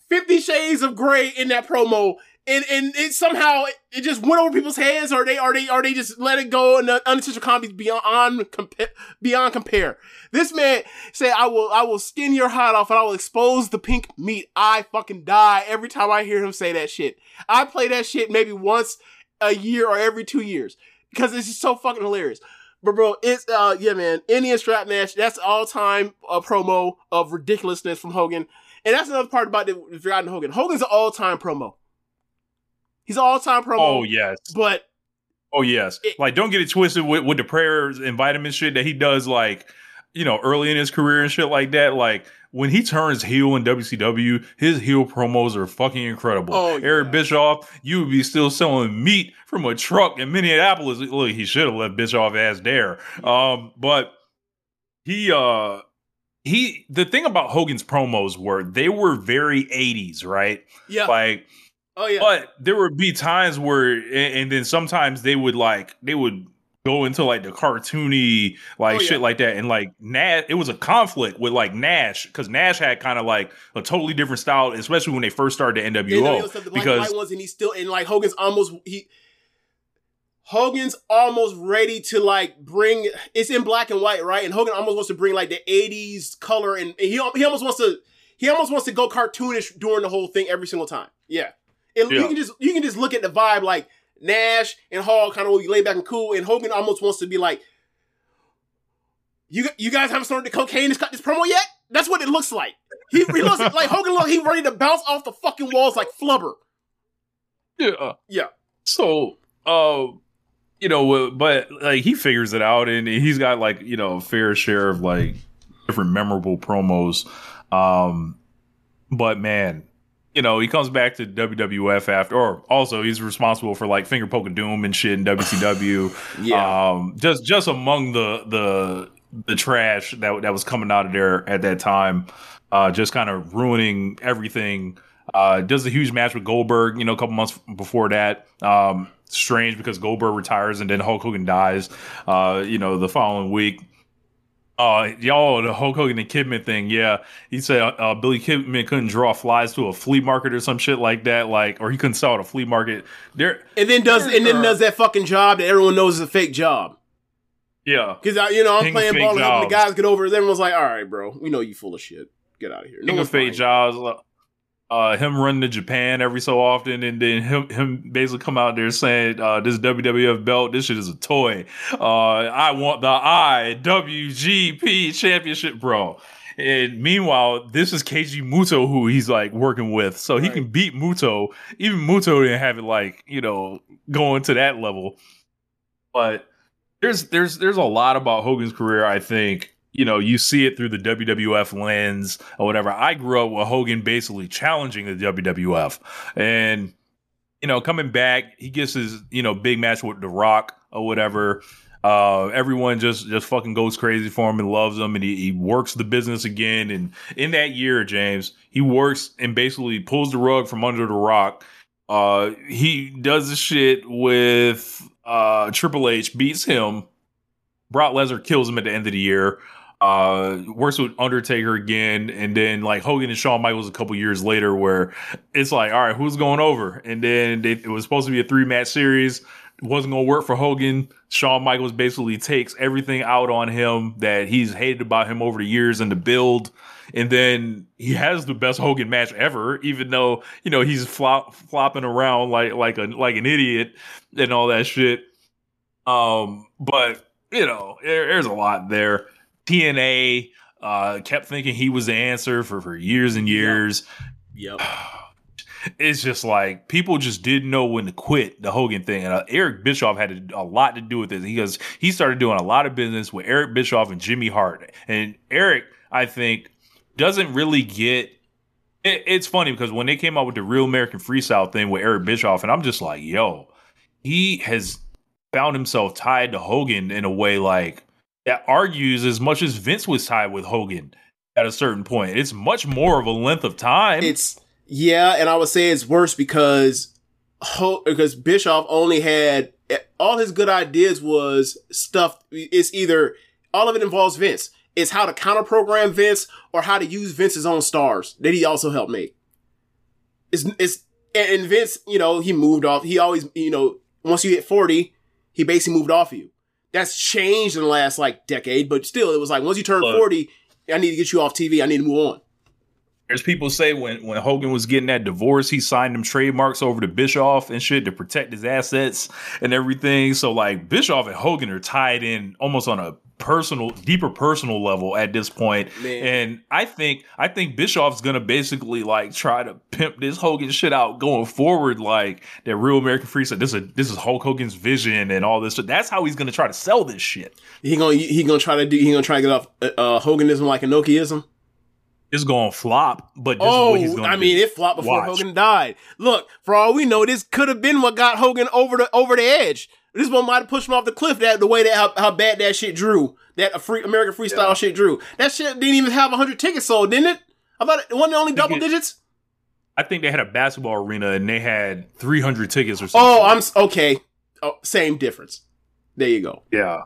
Fifty Shades of Grey in that promo, and and it somehow it just went over people's heads, or they are they are they just let it go, and the unintentional comedy beyond compa- beyond compare. This man said, "I will I will skin your hide off, and I will expose the pink meat." I fucking die every time I hear him say that shit. I play that shit maybe once a year or every two years because it's just so fucking hilarious. But bro, it's uh yeah man, Indian strap match. That's all time uh, promo of ridiculousness from Hogan. And that's another part about the forgotten Hogan. Hogan's an all-time promo. He's an all-time promo. Oh, yes. But... Oh, yes. It, like, don't get it twisted with, with the prayers and vitamin shit that he does, like, you know, early in his career and shit like that. Like, when he turns heel in W C W, his heel promos are fucking incredible. Oh, yeah. Eric Bischoff, you would be still selling meat from a truck in Minneapolis. Look, he should have left Bischoff ass there. Um, but he... uh. He, the thing about Hogan's promos were they were very eighties, right? Yeah. Like, oh yeah. But there would be times where, and, and then sometimes they would like, they would go into like the cartoony, like oh, shit yeah. like that. And like Nash, it was a conflict with like Nash, because Nash had kind of like a totally different style, especially when they first started the N W O. Yeah, the black because, and white ones, and he's still, and like Hogan's almost, he, Hogan's almost ready to like bring, it's in black and white, right? And Hogan almost wants to bring like the eighties color, and, and he he almost wants to he almost wants to go cartoonish during the whole thing every single time. Yeah. And yeah. you can just you can just look at the vibe, like Nash and Hall kind of laid back and cool, and Hogan almost wants to be like, You you guys haven't started the cocaine this, this promo yet? That's what it looks like. He, he looks like Hogan look he ready to bounce off the fucking walls like Flubber. Yeah. Yeah. So uh you know, but like he figures it out, and he's got like, you know, a fair share of like different memorable promos. Um, but man, you know, he comes back to W W F after, or also he's responsible for like finger poking doom and shit in W C W. yeah, um, just just among the the the trash that that was coming out of there at that time, uh, just kind of ruining everything. Uh, does a huge match with Goldberg, you know, a couple months before that. Um, strange because Goldberg retires and then Hulk Hogan dies, uh, you know, the following week. Uh, y'all, the Hulk Hogan and Kidman thing, yeah. He said uh, Billy Kidman couldn't draw flies to a flea market or some shit like that, like, or he couldn't sell at a flea market. There, and then does and then does that fucking job that everyone knows is a fake job. Yeah, because you know I'm King playing ball and helping the guys get over it. Everyone's like, "All right, bro, we know you full of shit. Get out of here." No King of fake jobs. Uh, him running to Japan every so often, and then him him basically come out there saying, uh, this W W F belt, this shit is a toy. Uh, I want the I W G P championship, bro. And meanwhile, this is Keiji Muto who he's like working with, so he right. can beat Muto. Even Muto didn't have it like, you know, going to that level. But there's there's there's a lot about Hogan's career, I think. You know, you see it through the W W F lens or whatever. I grew up with Hogan basically challenging the W W F. And, you know, coming back, he gets his, you know, big match with The Rock or whatever. Uh, everyone just, just fucking goes crazy for him and loves him. And he, he works the business again. And in that year, James, he works and basically pulls the rug from under The Rock. Uh, he does the shit with uh, Triple H, beats him. Brock Lesnar kills him at the end of the year. Uh, works with Undertaker again, and then like Hogan and Shawn Michaels a couple years later, where it's like, all right, who's going over? And then they, it was supposed to be a three match series. It wasn't going to work for Hogan. Shawn Michaels basically takes everything out on him that he's hated about him over the years in the build. And then he has the best Hogan match ever, even though, you know, he's flop, flopping around like, like a, like an idiot and all that shit. Um, but you know, there, there's a lot there. T N A uh, kept thinking he was the answer for, for years and years. Yep. yep. It's just like people just didn't know when to quit the Hogan thing. And uh, Eric Bischoff had a, a lot to do with this because he started doing a lot of business with Eric Bischoff and Jimmy Hart. And Eric, I think, doesn't really get it, it's funny because when they came out with the Real American Freestyle thing with Eric Bischoff, and I'm just like, yo, he has found himself tied to Hogan in a way like that argues as much as Vince was tied with Hogan at a certain point. It's much more of a length of time. It's yeah, and I would say it's worse because Ho- because Bischoff only had all his good ideas was stuff. It's either all of it involves Vince. It's how to counter program Vince or how to use Vince's own stars that he also helped make. it's it's and Vince, you know, he moved off. He always, you know, once you hit forty, he basically moved off of you. That's changed in the last like decade, but still, it was like once you turn Look, forty, I need to get you off T V. I need to move on. There's people say when, when Hogan was getting that divorce, he signed them trademarks over to Bischoff and shit to protect his assets and everything. So like Bischoff and Hogan are tied in almost on a personal, deeper personal level at this point. Man. And I think I think Bischoff's gonna basically like try to pimp this Hogan shit out going forward. Like that Real American Free said, this is this is Hulk Hogan's vision and all this shit. That's how he's gonna try to sell this shit. He gonna he gonna try to do he gonna try to get off uh, Hoganism like Enochiism. It's gonna flop, but this oh, is what he's gonna I do. mean, it flopped before Watch. Hogan died. Look, for all we know, this could have been what got Hogan over the over the edge. This one might have pushed him off the cliff. That the way that how, how bad that shit drew, that a free American freestyle Yeah. shit drew. That shit didn't even have a hundred tickets sold, didn't it? I thought it wasn't only double it- digits. I think they had a basketball arena and they had three hundred tickets or something. Oh, I'm s- okay. Oh, same difference. There you go. Yeah.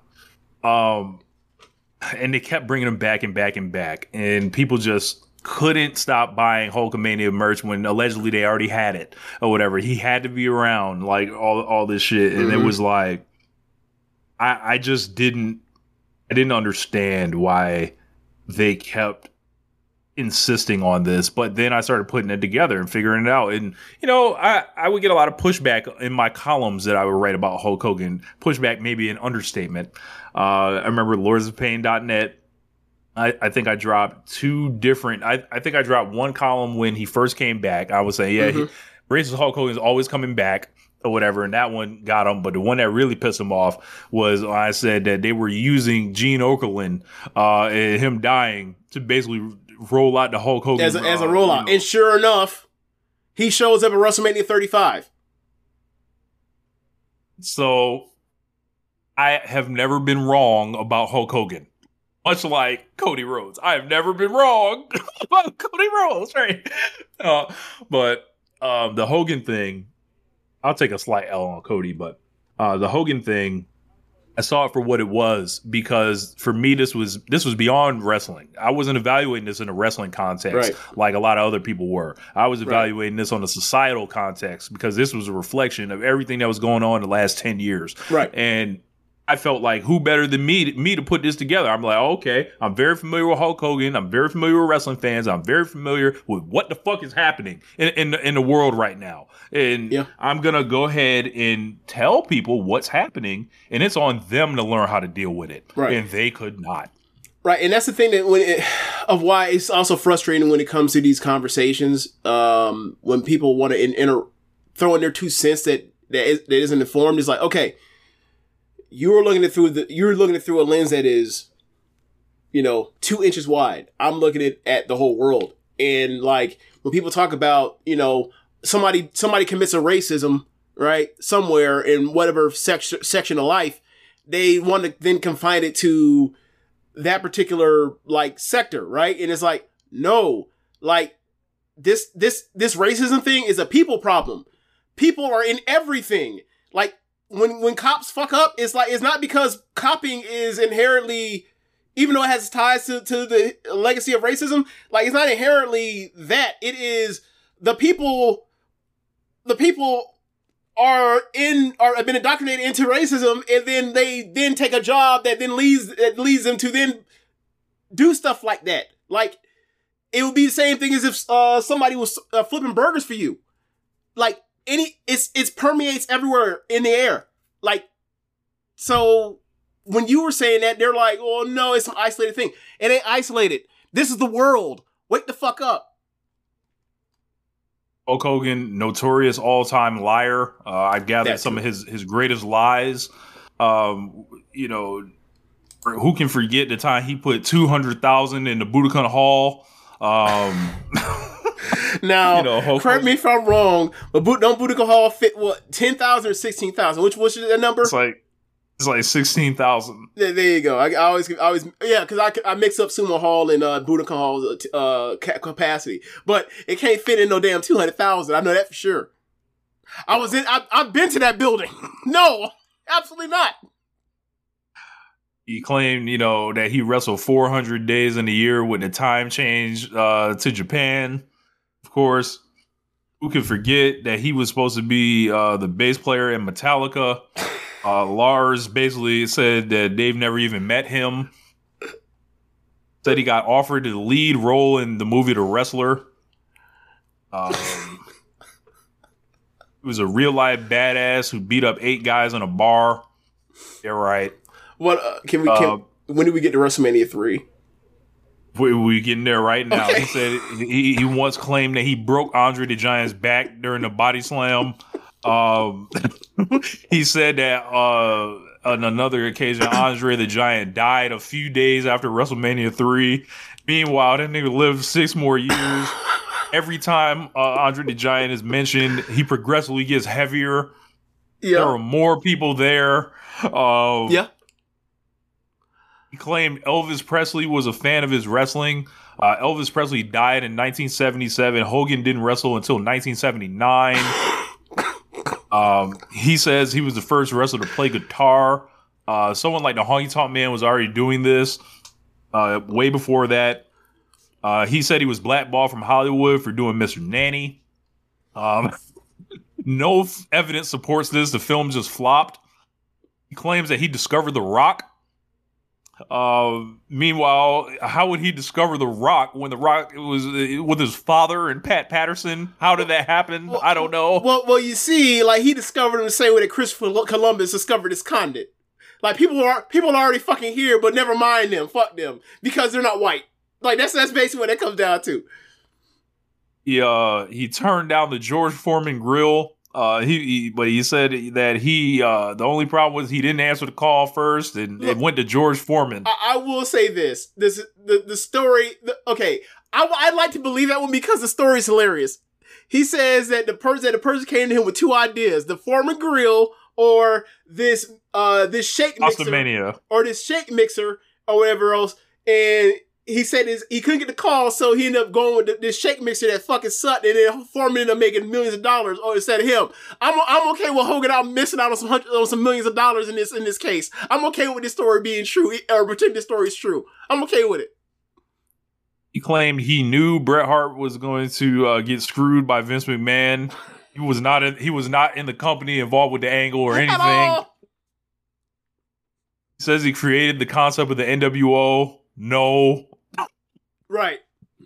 Um, and they kept bringing them back and back and back, and people just couldn't stop buying Hulkamania merch when allegedly they already had it or whatever. He had to be around, like all all this shit, and Mm-hmm. it was like, I I just didn't I didn't understand why they kept insisting on this. But then I started putting it together and figuring it out. And, you know, I, I would get a lot of pushback in my columns that I would write about Hulk Hogan. Pushback, maybe an understatement. Uh, I remember lords of pain dot net. I, I think I dropped two different, I, I think I dropped one column when he first came back. I was saying, yeah, Mhm. he, racist Hulk Hogan is always coming back or whatever. And that one got him. But the one that really pissed him off was when I said that they were using Gene Okerlund uh, and him dying to basically roll out the Hulk Hogan As a, as a uh, rollout. you know. And sure enough, he shows up at WrestleMania thirty-five. So I have never been wrong about Hulk Hogan. Much like Cody Rhodes. I have never been wrong about Cody Rhodes, right? Uh, but um, the Hogan thing, I'll take a slight L on Cody, but uh, the Hogan thing, I saw it for what it was, because for me, this was this was beyond wrestling. I wasn't evaluating this in a wrestling context Right. like a lot of other people were. I was Right. evaluating this on a societal context, because this was a reflection of everything that was going on in the last ten years. Right. And I felt like, who better than me, me to put this together? I'm like, oh, okay, I'm very familiar with Hulk Hogan. I'm very familiar with wrestling fans. I'm very familiar with what the fuck is happening in, in, the, in the world right now. And Yeah. I'm going to go ahead and tell people what's happening, and it's on them to learn how to deal with it. Right. And they could not. Right, and that's the thing that when it, of why it's also frustrating when it comes to these conversations. Um, when people want to in, inter, throw in their two cents that that, is, that isn't informed, is like, okay, you're looking at through the you're looking at through a lens that is, you know, two inches wide. I'm looking at at the whole world, and like when people talk about, you know, somebody somebody commits a racism, right, somewhere in whatever section section of life, they want to then confine it to that particular like sector, right? And it's like, no, like this, this, this racism thing is a people problem. People are in everything. Like when, when cops fuck up, it's like, it's not because copping is inherently, even though it has ties to, to the legacy of racism, like it's not inherently that. It is the people, the people are in are have been indoctrinated into racism, and then they then take a job that then leads that leads them to then do stuff like that. Like it would be the same thing as if uh, somebody was uh, flipping burgers for you. Like any, it's it's permeates everywhere in the air. Like so, when you were saying that, they're like, "Oh no, it's an isolated thing." It ain't isolated. This is the world. Wake the fuck up. Hulk Hogan, notorious all-time liar. Uh, I've gathered That's some true. of his, his greatest lies. Um, you know, who can forget the time he put two hundred thousand in the Budokan Hall? Um, Now, You know, Hulk correct me if I'm wrong, but Boot, don't Boudica Hall fit what ten thousand or sixteen thousand? Which was the number? it's like it's like sixteen thousand. There, there you go. I, I always, I always, yeah, because I, I mix up Sumo Hall and uh, Budokan Hall's uh, ca- capacity, but it can't fit in no damn two hundred thousand. I know that for sure. I was in. I, I've been to that building. No, absolutely not. He claimed, you know, that he wrestled four hundred days in a year with the time change uh, to Japan, of course. who could forget that he was supposed to be uh, the bass player in Metallica? Uh, Lars basically said that they've never even met him. Said he got offered the lead role in the movie The Wrestler. Um, he was a real life badass who beat up eight guys in a bar. Yeah, right. What uh, can we? Can, uh, when do we get to WrestleMania three? We we getting there right now. Okay. He said he, he once claimed that he broke Andre the Giant's back during the body slam. Um, he said that uh, on another occasion, Andre the Giant died a few days after WrestleMania three. Meanwhile, that nigga lived six more years. Every time uh, Andre the Giant is mentioned, he progressively gets heavier. Yeah. There are more people there. Uh, yeah. He claimed Elvis Presley was a fan of his wrestling. Uh, Elvis Presley died in nineteen seventy-seven. Hogan didn't wrestle until nineteen seventy-nine. Um, he says he was the first wrestler to play guitar. Uh, someone like the Honky Tonk Man was already doing this uh, way before that. Uh, he said he was blackballed from Hollywood for doing Mister Nanny. Um, no f- evidence supports this. The film just flopped. He claims that he discovered The Rock. Uh, meanwhile, how would he discover The Rock when The Rock was uh, with his father and Pat Patterson? How did that happen? Well, I don't know. Well, well, you see, like he discovered him the same way that Christopher Columbus discovered his continent. Like people are people are already fucking here, but never mind them. Fuck them because they're not white. Like that's that's basically what that comes down to. He uh he turned down the George Foreman grill. Uh, he, he but he said that he uh the only problem was he didn't answer the call first, and it went to George Foreman. I, I will say this: this the the story. The, okay, I I'd like to believe that one because the story is hilarious. He says that the person that the person came to him with two ideas: the Foreman grill or this uh this shake mixer, Ostomania. or this shake mixer or whatever else, and. He said his, he couldn't get the call, so he ended up going with the, this shake mixer that fucking sucked, and then Foreman ended up making millions of dollars oh, instead of him. I'm I'm okay with Hogan out missing out on some hundred, on some millions of dollars in this in this case. I'm okay with this story being true, or pretend this story is true. I'm okay with it. He claimed he knew Bret Hart was going to uh, get screwed by Vince McMahon. He was not in, he was not in the company involved with the angle or anything. He says he created the concept of the N W O. No. Right.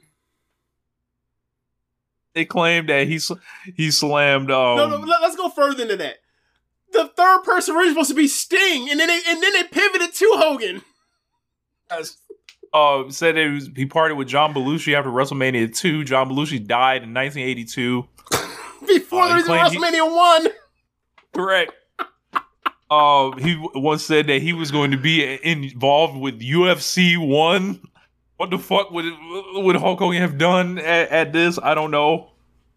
They claimed that he he slammed. Um, no, no. Let's go further into that. The third person was supposed to be Sting, and then they and then they pivoted to Hogan. Uh, said it was, he partied with John Belushi after WrestleMania two. John Belushi died in nineteen eighty-two. Before uh, there was WrestleMania he, one. Correct. Uh, he once said that he was going to be involved with U F C one. What the fuck would would Hulk Hogan have done at, at this? I don't know.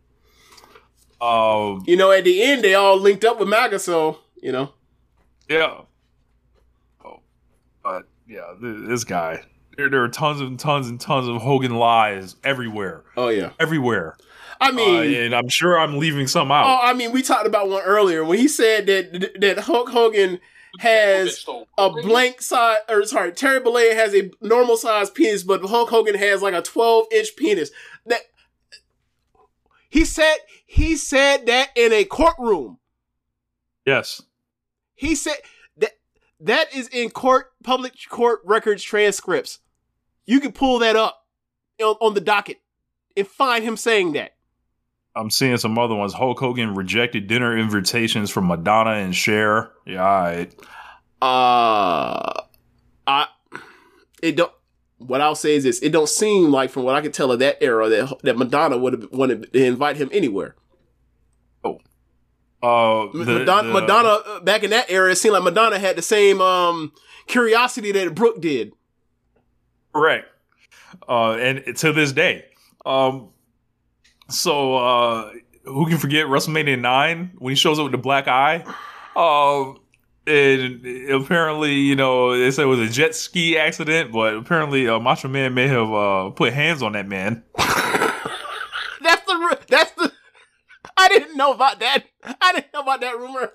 Um, you know, at the end they all linked up with MAGA, so you know. Yeah. Oh, but yeah, this guy. There, there are tons and tons and tons of Hogan lies everywhere. Oh yeah, everywhere. I mean, uh, and I'm sure I'm leaving some out. Oh, I mean, we talked about one earlier when he said that that Hulk Hogan has a blank size, or sorry, Terry Bollea has a normal size penis, but Hulk Hogan has like a twelve inch penis. That he said, he said that in a courtroom. Yes, he said that that is in court, public court records transcripts. You can pull that up on, on the docket and find him saying that. I'm seeing some other ones. Hulk Hogan rejected dinner invitations from Madonna and Cher. Yeah, all right. Uh, I, it don't, what I'll say is this. It don't seem like, from what I can tell of that era, that that Madonna would have wanted to invite him anywhere. Oh. Uh, the, Madonna, the, Madonna, back in that era, it seemed like Madonna had the same um curiosity that Brooke did. Correct. Uh, and to this day. Um, So, uh, who can forget WrestleMania nine when he shows up with the black eye? Um, and apparently, you know, they said it was a jet ski accident, but apparently uh, Macho Man may have uh, put hands on that man. That's the, that's the, I didn't know about that. I didn't know about that rumor.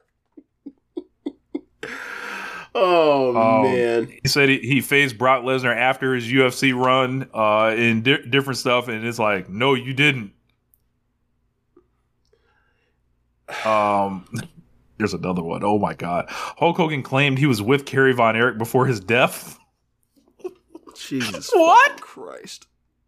Oh, um, man. He said he, he faced Brock Lesnar after his U F C run uh, in di- different stuff, and it's like, no, you didn't. Um, there's another one. Oh my God. Hulk Hogan claimed he was with Kerry Von Erich before his death. Jesus. What? Christ.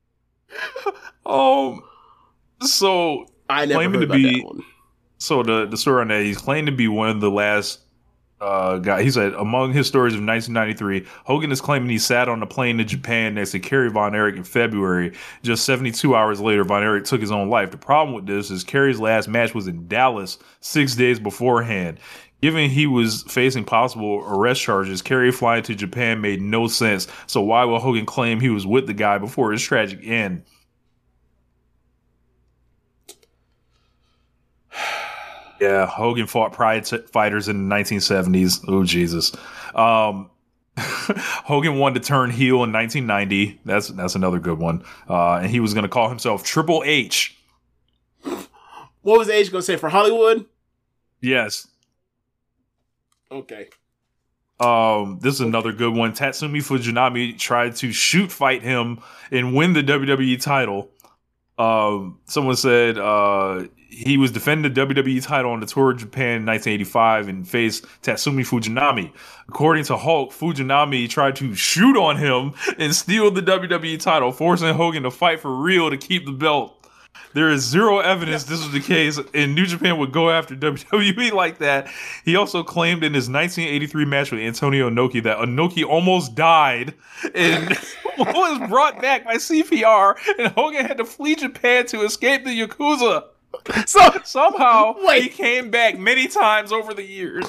Um, so I never claiming heard to about be, that one. So the, the story on that, he's claimed to be one of the last uh, guy. He said, among his stories of nineteen ninety-three, Hogan is claiming he sat on a plane to Japan next to Kerry Von Erich in February. Just seventy-two hours later, Von Erich took his own life. The problem with this is Kerry's last match was in Dallas six days beforehand. Given he was facing possible arrest charges, Kerry flying to Japan made no sense. So why would Hogan claim he was with the guy before his tragic end? Yeah, Hogan fought Pride fighters in the nineteen seventies. Oh, Jesus. Um, Hogan wanted to turn heel in nineteen ninety. That's that's another good one. Uh, and he was going to call himself Triple H. What was H going to say for Hollywood? Yes. Okay. Um, this is another good one. Tatsumi Fujinami tried to shoot fight him and win the W W E title. Um, someone said uh, he was defending the W W E title on the tour of Japan in nineteen eighty-five and faced Tatsumi Fujinami. According to Hulk, Fujinami tried to shoot on him and steal the W W E title, forcing Hogan to fight for real to keep the belt. There is zero evidence this was the case, and New Japan would go after W W E like that. He also claimed in his nineteen eighty-three match with Antonio Inoki that Inoki almost died and was brought back by C P R, and Hogan had to flee Japan to escape the Yakuza. So somehow wait. he came back many times over the years.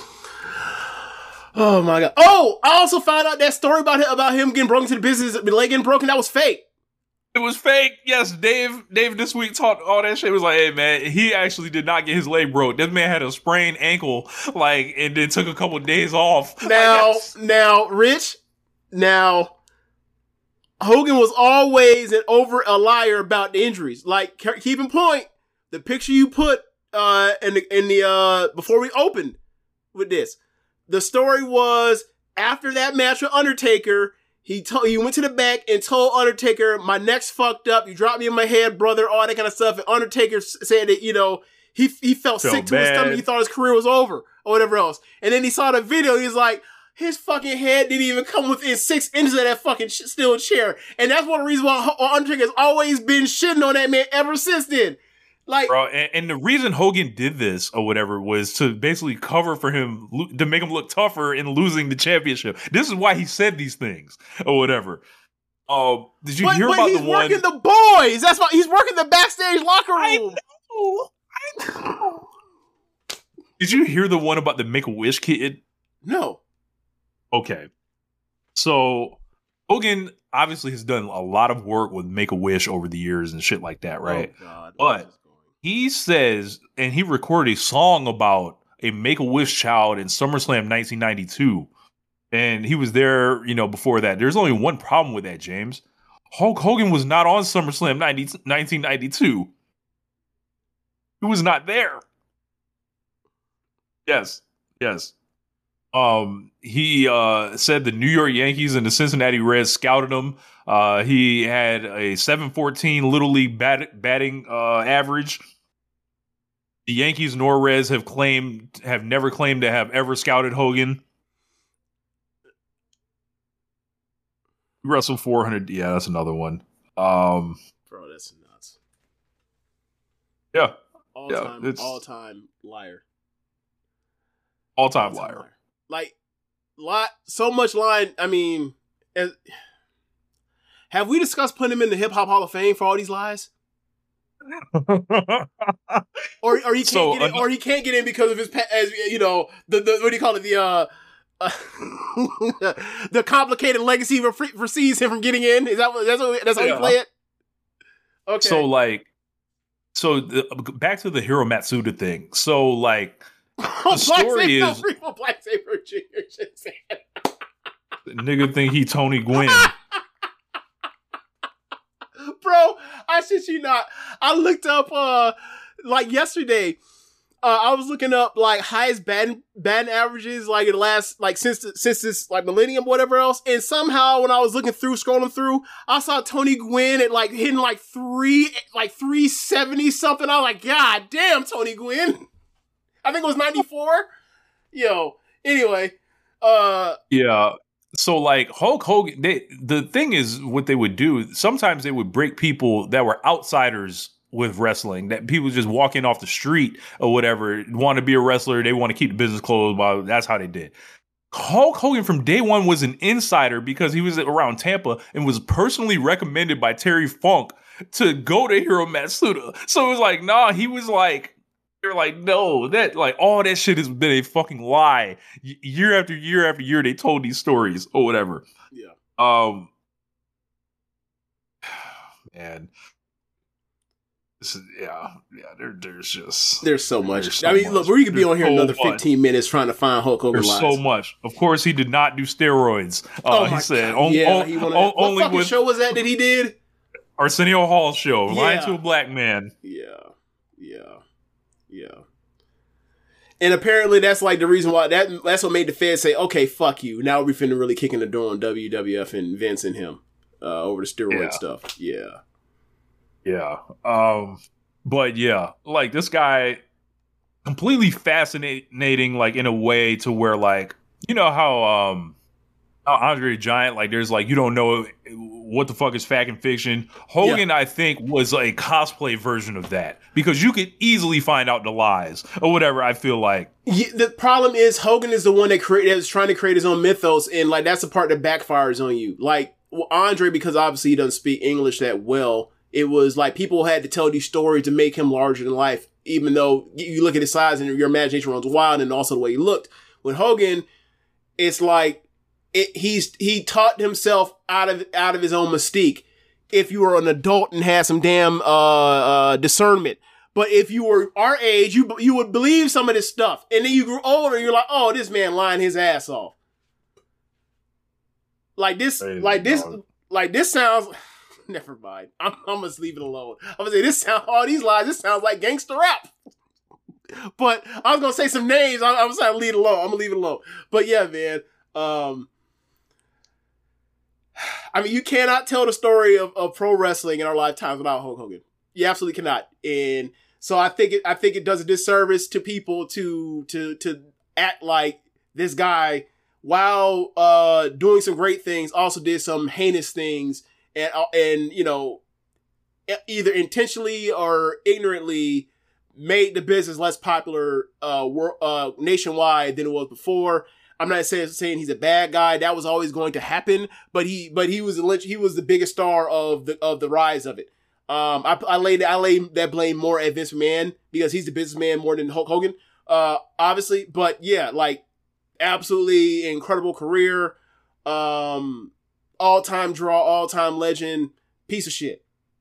Oh my God! Oh, I also found out that story about him, about him getting broken to the business, the leg getting broken. That was fake. It was fake. Yes, Dave. Dave this week talked all that shit. He was like, "Hey man, he actually did not get his leg broke. This man had a sprained ankle, like, and then took a couple of days off." Now, like, now, Rich. Now, Hogan was always an over a liar about the injuries. Like, keep in point, the picture you put uh in the in the uh before we opened with this, the story was after that match with Undertaker. He told he went to the back and told Undertaker, "My neck's fucked up. You dropped me in my head, brother." All that kind of stuff. And Undertaker said that, you know, he he felt, felt sick to bad. his stomach. He thought his career was over or whatever else. And then he saw the video. He was like, his fucking head didn't even come within six inches of that fucking sh- steel chair. And that's one of the reasons why Undertaker has always been shitting on that man ever since then. Like, bro, and, and the reason Hogan did this or whatever was to basically cover for him, to make him look tougher in losing the championship. This is why he said these things or whatever. Oh, uh, did you but, hear but about he's the one? He's working the boys. That's why he's working the backstage locker room. I know. I know. Did you hear the one about the Make-A-Wish kid? No. Okay. So Hogan obviously has done a lot of work with Make-A-Wish over the years and shit like that, right? Oh, God. But he says, and he recorded a song about a Make-A-Wish child in SummerSlam nineteen ninety-two. And he was there, you know, before that. There's only one problem with that, James. Hulk Hogan was not on SummerSlam nineteen ninety-two. He was not there. Yes. Yes. Um, he uh, said the New York Yankees and the Cincinnati Reds scouted him. Uh, he had a seven fourteen Little League bat- batting uh, average. The Yankees nor Reds have claimed have never claimed to have ever scouted Hogan. Wrestled four hundred. Yeah, that's another one. Um, Bro, that's nuts. Yeah. All yeah, time, it's all time liar. All time liar. liar. Like, lot so much line. I mean, as, have we discussed putting him in the Hip Hop Hall of Fame for all these lies? or or he can't so, get in, uh, or he can't get in because of his, as you know, the, the what do you call it, the uh, uh the complicated legacy foresees him from getting in. Is that what that's what, that's how yeah. you play it? Okay. So like, so the, back to the Hiro Matsuda thing. So like, the story is no, Black Saber Junior nigga think he Tony Gwynn. Bro, I shit you not. I looked up, uh, like yesterday, uh, I was looking up like highest batting, batting averages, like in the last, like since, since this like millennium, whatever else. And somehow when I was looking through, scrolling through, I saw Tony Gwynn at like hitting like three, like three seventy something. I was like, God damn, Tony Gwynn. I think it was ninety-four. Yo, anyway, uh, yeah. So like Hulk Hogan, they, the thing is what they would do, sometimes they would break people that were outsiders with wrestling, that people just walking off the street or whatever, want to be a wrestler, they want to keep the business closed, but that's how they did. Hulk Hogan from day one was an insider because he was around Tampa and was personally recommended by Terry Funk to go to Hiro Matsuda. So it was like, nah, he was like, they're like, no, that like all that shit has been a fucking lie. Y- year after year after year, they told these stories or whatever. Yeah. Um. Man. This is, yeah, yeah. There, there's just there's so much. there's so I mean, much. look, we could be There's on here so another much. fifteen minutes trying to find Hulk Hogan There's lies. so much. Of course, he did not do steroids. Uh, Oh he my said God. on, yeah, on, he wanted, on, what only fucking with show was that that he did? Arsenio Hall show, Lying Yeah. to a Black Man. Yeah, yeah, yeah. And apparently that's like the reason why that that's what made the Fed say, okay, fuck you. Now we finna really kicking the door on W W F and Vince and him uh, over the steroid Yeah. stuff. Yeah. Yeah. Um, but yeah, like this guy completely fascinating, like in a way to where like, you know how, um, how Andre the Giant, like there's like, you don't know what the fuck is fact and fiction. Hogan, yeah. I think was a cosplay version of that because you could easily find out the lies or whatever. I feel like yeah, the problem is Hogan is the one that created, that's trying to create his own mythos. And like, that's the part that backfires on you. Like well, Andre, because obviously he doesn't speak English that well. It was like people had to tell these stories to make him larger than life, even though you look at his size and your imagination runs wild and also the way he looked. With Hogan, it's like it, he's he taught himself out of out of his own mystique. If you were an adult and had some damn uh, uh, discernment, but if you were our age, you you would believe some of this stuff, and then you grew older, and you're like, oh, this man lying his ass off. Like this, Crazy like this, dog. like this sounds. Never mind. I'm, I'm gonna leave it alone. I'm gonna say this sound all these lies. This sounds like gangster rap. But I was gonna say some names. I'm, I'm just gonna leave it alone. I'm gonna leave it alone. But yeah, man. Um, I mean, you cannot tell the story of, of pro wrestling in our lifetimes without Hulk Hogan. You absolutely cannot. And so I think it. I think it does a disservice to people to to to act like this guy, while uh, doing some great things, also did some heinous things. And, and, you know, either intentionally or ignorantly made the business less popular uh, wor- uh, nationwide than it was before. I'm not saying, saying he's a bad guy. That was always going to happen. But he but he was he was the biggest star of the of the rise of it. Um, I, I, lay, I lay that blame more at Vince McMahon because he's the businessman more than Hulk Hogan, uh, obviously. But, yeah, like, absolutely incredible career. Um... All-time draw, all-time legend, piece of shit.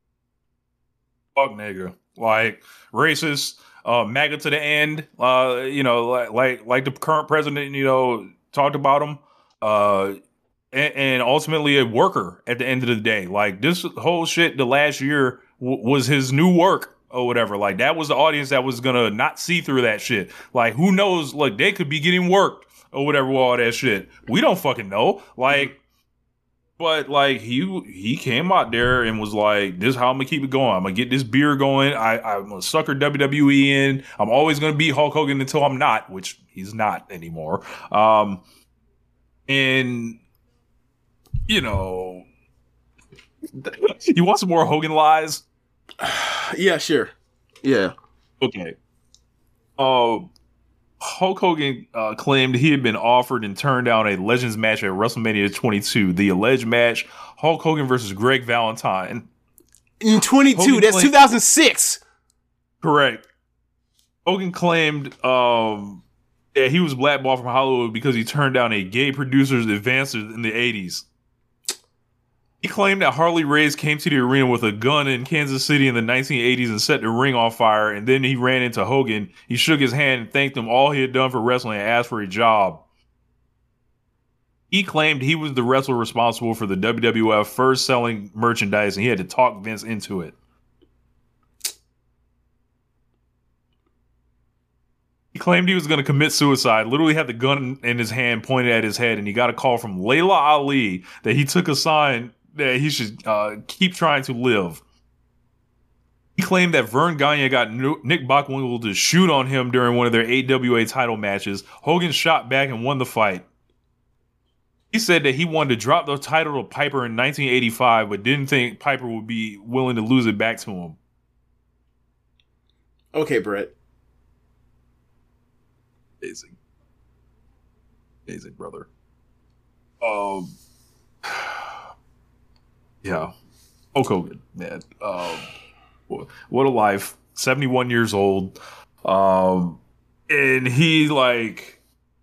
Fuck nigga. Like, racist, uh, MAGA to the end, uh, you know, like, like, like the current president, you know, talked about him, uh, and, and ultimately a worker at the end of the day. Like, this whole shit the last year w- was his new work or whatever. Like, that was the audience that was gonna not see through that shit. Like, who knows, like, they could be getting worked or whatever with all that shit. We don't fucking know. Like, But like he he came out there and was like, "This is how I'm gonna keep it going. I'm gonna get this beer going. I, I'm gonna sucker W W E in. I'm always gonna be Hulk Hogan until I'm not," which he's not anymore. Um, and you know, you want some more Hogan lies? Yeah, sure. Yeah. Okay. Uh, Hulk Hogan uh, claimed he had been offered and turned down a Legends match at WrestleMania twenty-two. The alleged match, Hulk Hogan versus Greg Valentine. In twenty-two, Hogan that's claimed, two thousand six. Correct. Hogan claimed um, that he was blackballed from Hollywood because he turned down a gay producer's advances in the eighties. He claimed that Harley Race came to the arena with a gun in Kansas City in the nineteen eighties and set the ring on fire, and then he ran into Hogan. He shook his hand and thanked him all he had done for wrestling and asked for a job. He claimed he was the wrestler responsible for the W W F first selling merchandise, and he had to talk Vince into it. He claimed he was going to commit suicide, literally had the gun in his hand pointed at his head, and he got a call from Layla Ali that he took a sign that he should uh, keep trying to live. He claimed that Vern Gagne got Nick Bockwinkel to shoot on him during one of their A W A title matches. Hogan shot back and won the fight. He said that he wanted to drop the title to Piper in nineteen eighty-five, but didn't think Piper would be willing to lose it back to him. Okay, Brett. Amazing. Amazing, brother. Um, yeah. Hulk Hogan, man. Um, what a life. seventy-one years old. Um, and he, like,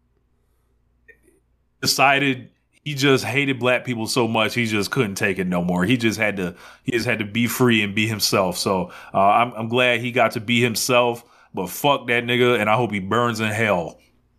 decided he just hated black people so much he just couldn't take it no more. He just had to he just had to be free and be himself. So uh, I'm I'm glad he got to be himself, but fuck that nigga, and I hope he burns in hell.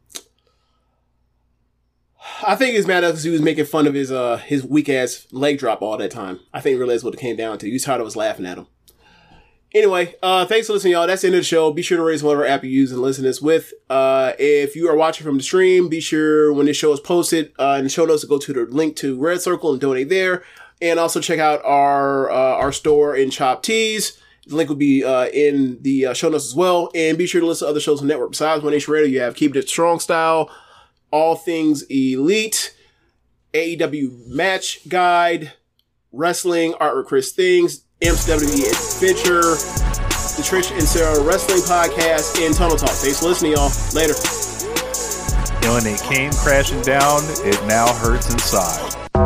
I think he's mad because he was making fun of his uh his weak ass leg drop all that time. I think really that's what it came down to. He was tired of us laughing at him. Anyway, uh, thanks for listening, y'all. That's the end of the show. Be sure to raise whatever app you use and listen to this with. Uh, if you are watching from the stream, be sure when this show is posted uh, in the show notes to go to the link to Red Circle and donate there. And also check out our uh, our store in Chop Tees. The link will be uh, in the uh, show notes as well. And be sure to listen to other shows on the network. Besides One Nation Radio, you have Keep It Strong Style, All Things Elite, A E W Match Guide, Wrestling, Art with Chris Things, M C W E Adventure, the Trish and Sarah Wrestling Podcast, and Tunnel Talk. Thanks for listening, y'all. Later. When it came crashing down, it now hurts inside.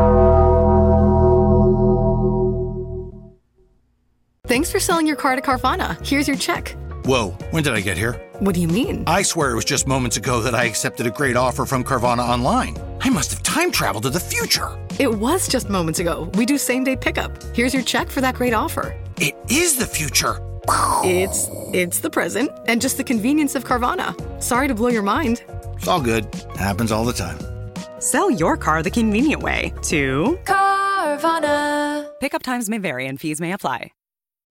Thanks for selling your car to Carvana. Here's your check. Whoa, when did I get here? What do you mean? I swear it was just moments ago that I accepted a great offer from Carvana online. I must have time traveled to the future. It was just moments ago. We do same-day pickup. Here's your check for that great offer. It is the future. It's it's the present and just the convenience of Carvana. Sorry to blow your mind. It's all good. Happens all the time. Sell your car the convenient way to Carvana. Pickup times may vary and fees may apply.